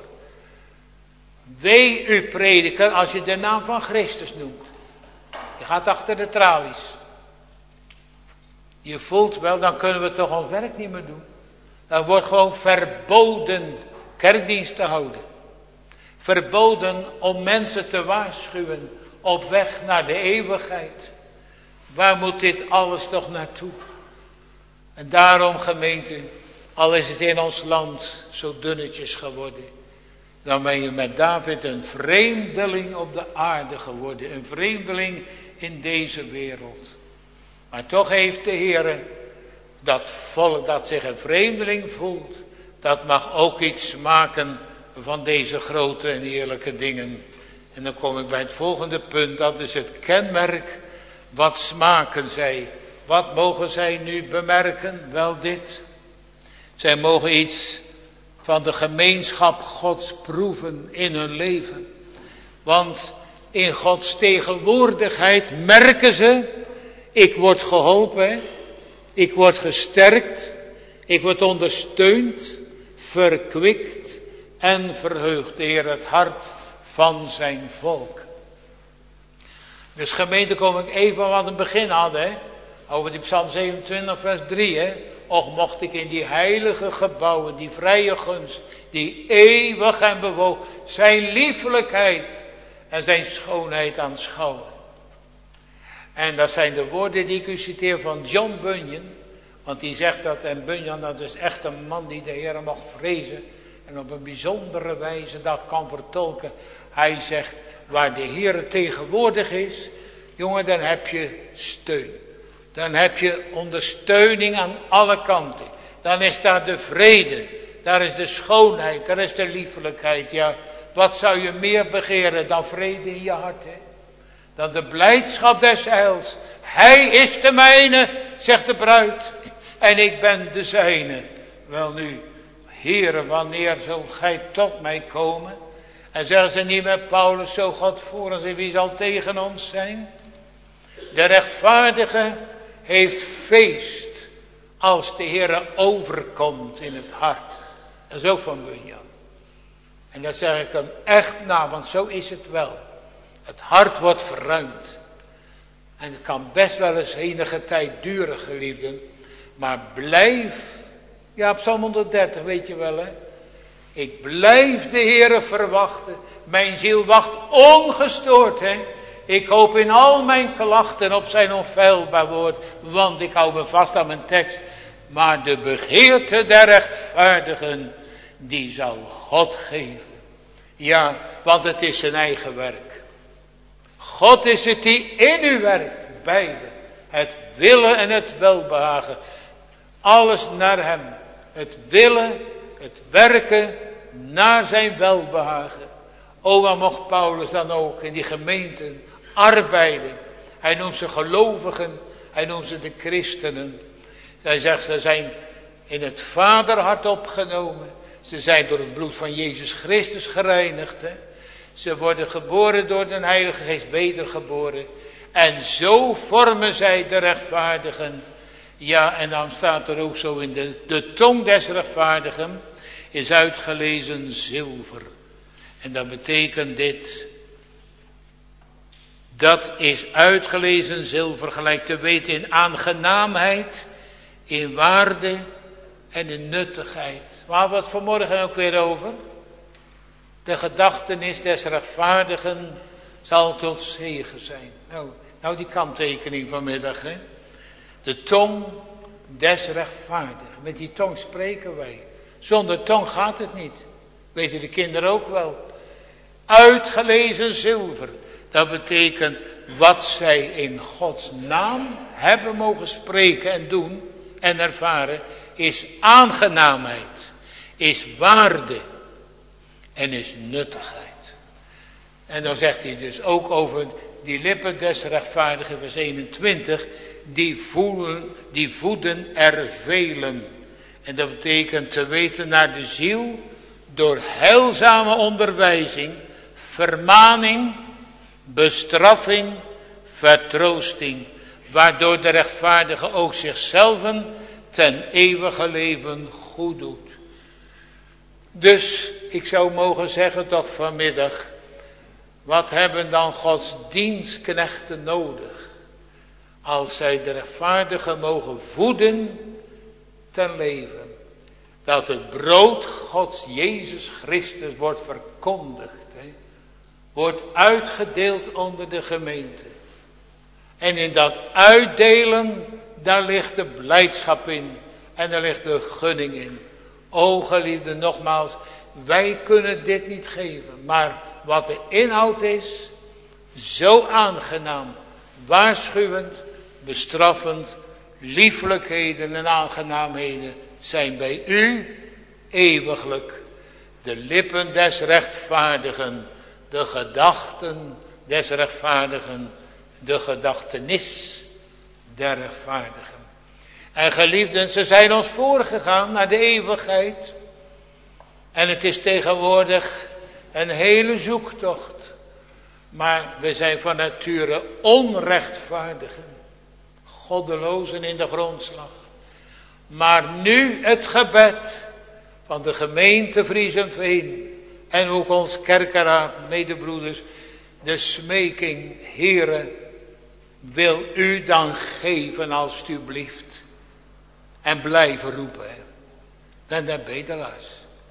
Wee u prediker als je de naam van Christus noemt. Je gaat achter de tralies. Je voelt wel, dan kunnen we toch ons werk niet meer doen. Dan wordt gewoon verboden kerkdienst te houden. Verboden om mensen te waarschuwen op weg naar de eeuwigheid. Waar moet dit alles toch naartoe? En daarom, gemeente, al is het in ons land zo dunnetjes geworden, dan ben je met David een vreemdeling op de aarde geworden. Een vreemdeling in deze wereld. Maar toch heeft de Heer dat volk dat zich een vreemdeling voelt, dat mag ook iets smaken van deze grote en heerlijke dingen. En dan kom ik bij het volgende punt, dat is het kenmerk. Wat smaken zij? Wat mogen zij nu bemerken? Wel dit. Zij mogen iets van de gemeenschap Gods proeven in hun leven. Want in Gods tegenwoordigheid merken ze, ik word geholpen, ik word gesterkt, ik word ondersteund, verkwikt en verheugt de Heer het hart van zijn volk. Dus gemeente, kom ik even wat aan het begin hadden, hè? Over die Psalm 27 vers 3. Hè? Och, mocht ik in die heilige gebouwen, die vrije gunst, die eeuwig en bewoog, zijn liefelijkheid en zijn schoonheid aanschouwen. En dat zijn de woorden die ik u citeer van John Bunyan. Want die zegt dat, en Bunyan, dat is echt een man die de Heer mag vrezen. En op een bijzondere wijze dat kan vertolken. Hij zegt, waar de Heer tegenwoordig is, jongen, dan heb je steun. Dan heb je ondersteuning aan alle kanten. Dan is daar de vrede, daar is de schoonheid, daar is de liefelijkheid. Ja, wat zou je meer begeren dan vrede in je hart, hè? Dan de blijdschap des heils. Hij is de mijne, zegt de bruid, en ik ben de zijne. Welnu, Heere, wanneer zult gij tot mij komen? En zeggen ze niet met Paulus, zo God voor ons en wie zal tegen ons zijn? De rechtvaardige heeft feest als de Heere overkomt in het hart. Dat is ook van Bunyan. En dat zeg ik hem echt na, want zo is het wel. Het hart wordt verruimd. En het kan best wel eens enige tijd duren, geliefden. Maar blijf, ja, Psalm 130, weet je wel, hè. Ik blijf de Heere verwachten. Mijn ziel wacht ongestoord, hè. Ik hoop in al mijn klachten op zijn onfeilbaar woord. Want ik hou me vast aan mijn tekst. Maar de begeerte der rechtvaardigen, die zal God geven. Ja, want het is zijn eigen werk. God is het die in u werkt, beide. Het willen en het welbehagen. Alles naar hem. Het willen, het werken naar zijn welbehagen. O, wat mocht Paulus dan ook in die gemeenten arbeiden. Hij noemt ze gelovigen, hij noemt ze de christenen. Hij zegt, ze zijn in het vaderhart opgenomen. Ze zijn door het bloed van Jezus Christus gereinigd. Hè? Ze worden geboren door de Heilige Geest, wedergeboren. En zo vormen zij de rechtvaardigen. Ja, en dan staat er ook zo in de tong des rechtvaardigen is uitgelezen zilver. En dat betekent dit. Dat is uitgelezen zilver, gelijk te weten in aangenaamheid, in waarde en in nuttigheid. Waar hadden we het vanmorgen ook weer over? De gedachtenis des rechtvaardigen zal tot zegen zijn. Nou die kanttekening vanmiddag. Hè? De tong des rechtvaardigen. Met die tong spreken wij. Zonder tong gaat het niet. Weten de kinderen ook wel. Uitgelezen zilver. Dat betekent wat zij in Gods naam hebben mogen spreken en doen en ervaren. Is aangenaamheid. Is waarde. En is nuttigheid. En dan zegt hij dus ook over die lippen des rechtvaardigen, vers 21. Die voeden er velen. En dat betekent te weten naar de ziel. Door heilzame onderwijzing. Vermaning. Bestraffing. Vertroosting. Waardoor de rechtvaardige ook zichzelf ten eeuwige leven goed doet. Dus ik zou mogen zeggen toch vanmiddag. Wat hebben dan Gods dienstknechten nodig? Als zij de rechtvaardigen mogen voeden ten leven. Dat het brood Gods Jezus Christus wordt verkondigd. Wordt uitgedeeld onder de gemeente. En in dat uitdelen, daar ligt de blijdschap in. En daar ligt de gunning in. O geliefden, nogmaals, wij kunnen dit niet geven. Maar wat de inhoud is, zo aangenaam, waarschuwend, bestraffend, liefelijkheden en aangenaamheden zijn bij u eeuwiglijk. De lippen des rechtvaardigen, de gedachten des rechtvaardigen, de gedachtenis der rechtvaardigen. En geliefden, ze zijn ons voorgegaan naar de eeuwigheid. En het is tegenwoordig een hele zoektocht. Maar we zijn van nature onrechtvaardigen. Goddelozen in de grondslag. Maar nu het gebed van de gemeente Friesenveen. En ook ons kerkenraad, medebroeders. De smeking, Heere, wil u dan geven alstublieft. En blijven roepen. Dan de bedelaars.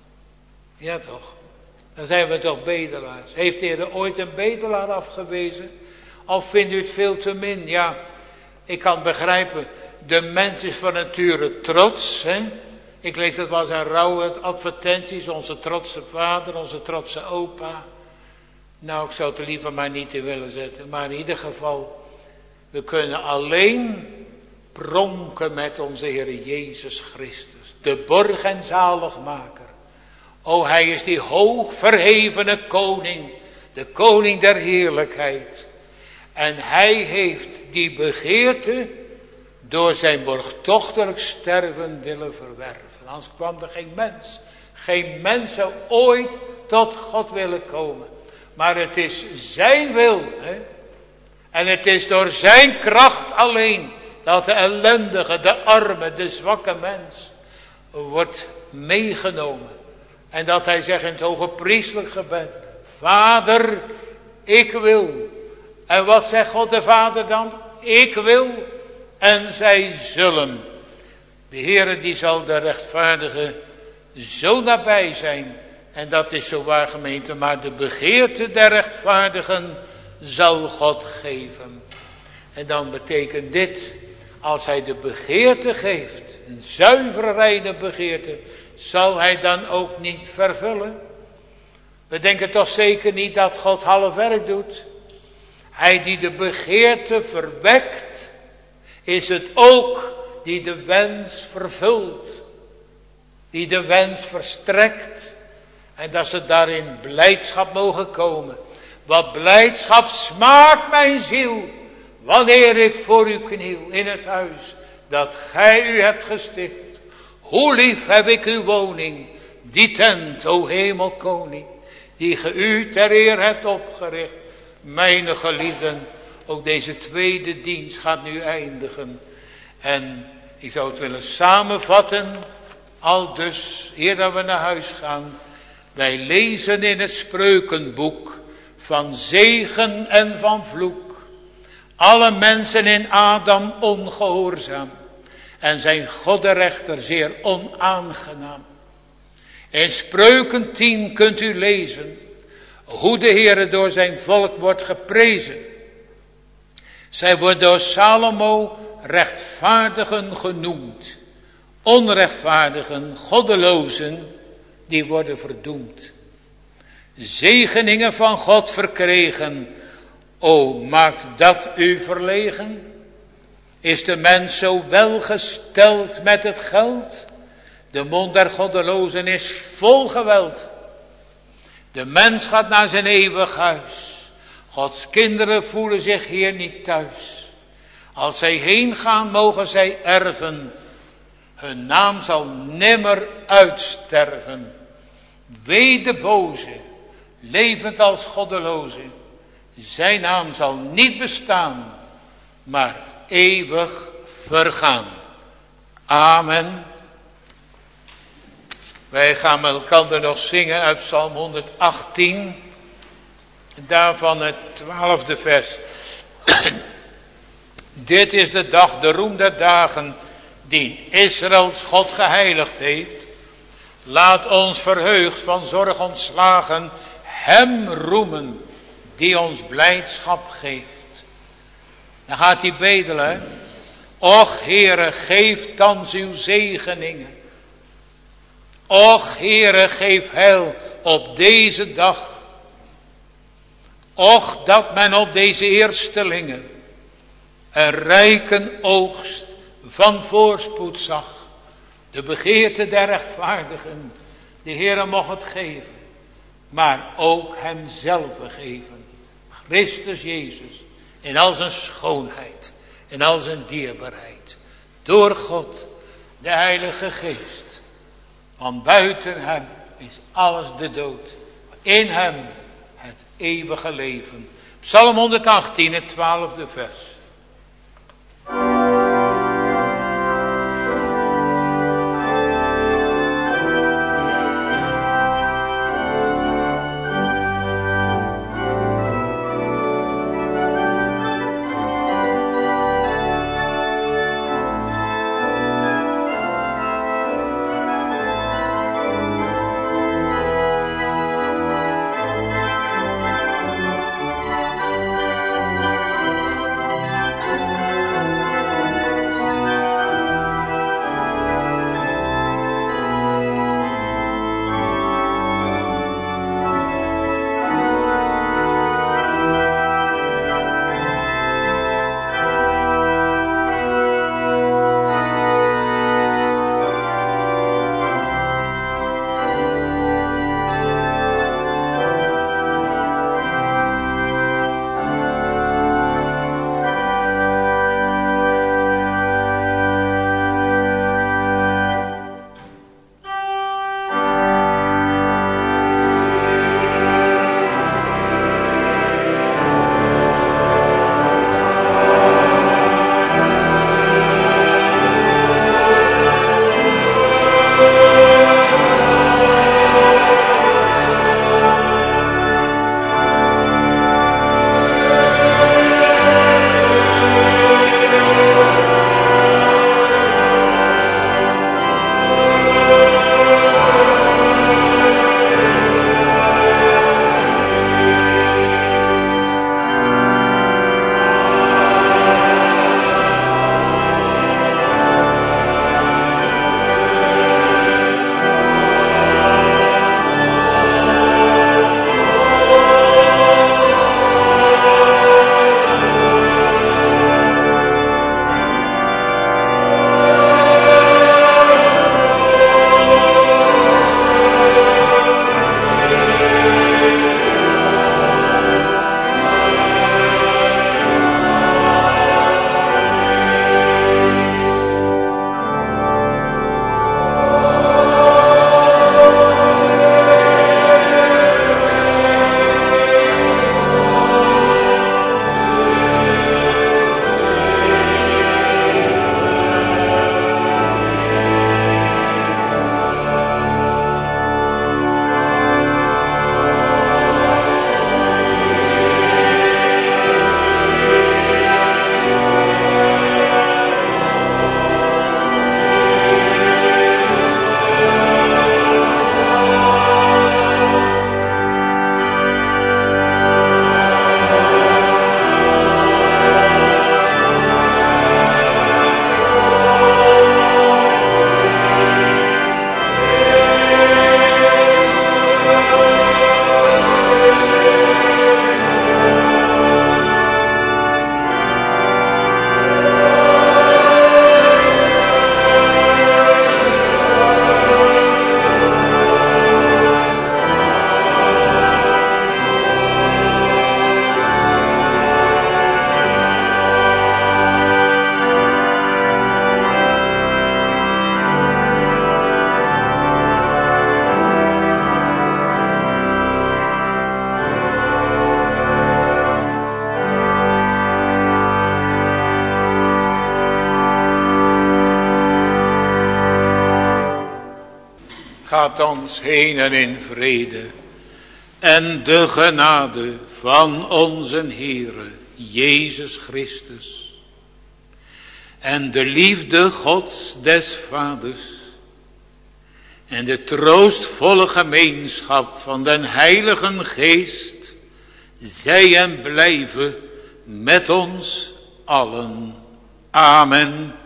Ja toch. Dan zijn we toch bedelaars. Heeft de Heer ooit een bedelaar afgewezen? Of vindt u het veel te min? Ja, ik kan begrijpen. De mens is van nature trots. Hè? Ik lees dat was een rauwe advertenties. Onze trotse vader, onze trotse opa. Nou, ik zou het er liever maar niet in willen zetten. Maar in ieder geval. We kunnen alleen pronken met onze Heer Jezus Christus. De borg en zaligmaker. O, hij is die hoog verhevene koning. De koning der heerlijkheid. En hij heeft die begeerte door zijn borgtochtelijk sterven willen verwerven. Anders kwam er geen mens. Geen mens zou ooit tot God willen komen. Maar het is zijn wil. Hè? En het is door zijn kracht alleen dat de ellendige, de arme, de zwakke mens wordt meegenomen. En dat hij zegt in het hoge priestelijk gebed. Vader, ik wil. En wat zegt God de Vader dan? Ik wil. En zij zullen. De Heere die zal de rechtvaardige zo nabij zijn. En dat is zo waar, gemeente. Maar de begeerte der rechtvaardigen zal God geven. En dan betekent dit. Als hij de begeerte geeft. Een zuivere reine begeerte. Zal hij dan ook niet vervullen? We denken toch zeker niet dat God half werk doet. Hij die de begeerte verwekt. Is het ook die de wens vervult. Die de wens verstrekt. En dat ze daarin blijdschap mogen komen. Wat blijdschap smaakt mijn ziel. Wanneer ik voor u kniel in het huis. Dat gij u hebt gesticht. Hoe lief heb ik uw woning. Die tent, o hemelkoning. Die ge u ter eer hebt opgericht. Mijn geliefden. Ook deze tweede dienst gaat nu eindigen. En ik zou het willen samenvatten. Al dus, eer dat we naar huis gaan. Wij lezen in het spreukenboek. Van zegen en van vloek. Alle mensen in Adam ongehoorzaam. En zijn God de rechter zeer onaangenaam. In Spreuken 10 kunt u lezen hoe de Heere door zijn volk wordt geprezen. Zij wordt door Salomo rechtvaardigen genoemd. Onrechtvaardigen, goddelozen, die worden verdoemd. Zegeningen van God verkregen. O, maakt dat u verlegen? Is de mens zo welgesteld met het geld? De mond der goddelozen is vol geweld. De mens gaat naar zijn eeuwig huis. Gods kinderen voelen zich hier niet thuis. Als zij heen gaan, mogen zij erven. Hun naam zal nimmer uitsterven. Wee de boze, levend als goddeloze. Zijn naam zal niet bestaan, maar eeuwig vergaan. Amen. Wij gaan met elkaar nog zingen uit Psalm 118. Daarvan het 12e vers. Dit is de dag, de roem der dagen, die Israëls God geheiligd heeft. Laat ons verheugd van zorg ontslagen, hem roemen die ons blijdschap geeft. Dan gaat hij bedelen. Och Heere, geef thans uw zegeningen. Och Heere, geef heil op deze dag. Och dat men op deze eerstelingen een rijken oogst van voorspoed zag. De begeerte der rechtvaardigen, de Heere mocht het geven, maar ook hemzelf geven. Christus Jezus, in al zijn schoonheid, in al zijn dierbaarheid. Door God, de Heilige Geest. Want buiten hem is alles de dood. In hem het eeuwige leven. Psalm 118, het 12e vers. Gaat ons heen en in vrede. En de genade van onze Heere Jezus Christus. En de liefde Gods des Vaders. En de troostvolle gemeenschap van den Heiligen Geest. Zij en blijven met ons allen. Amen.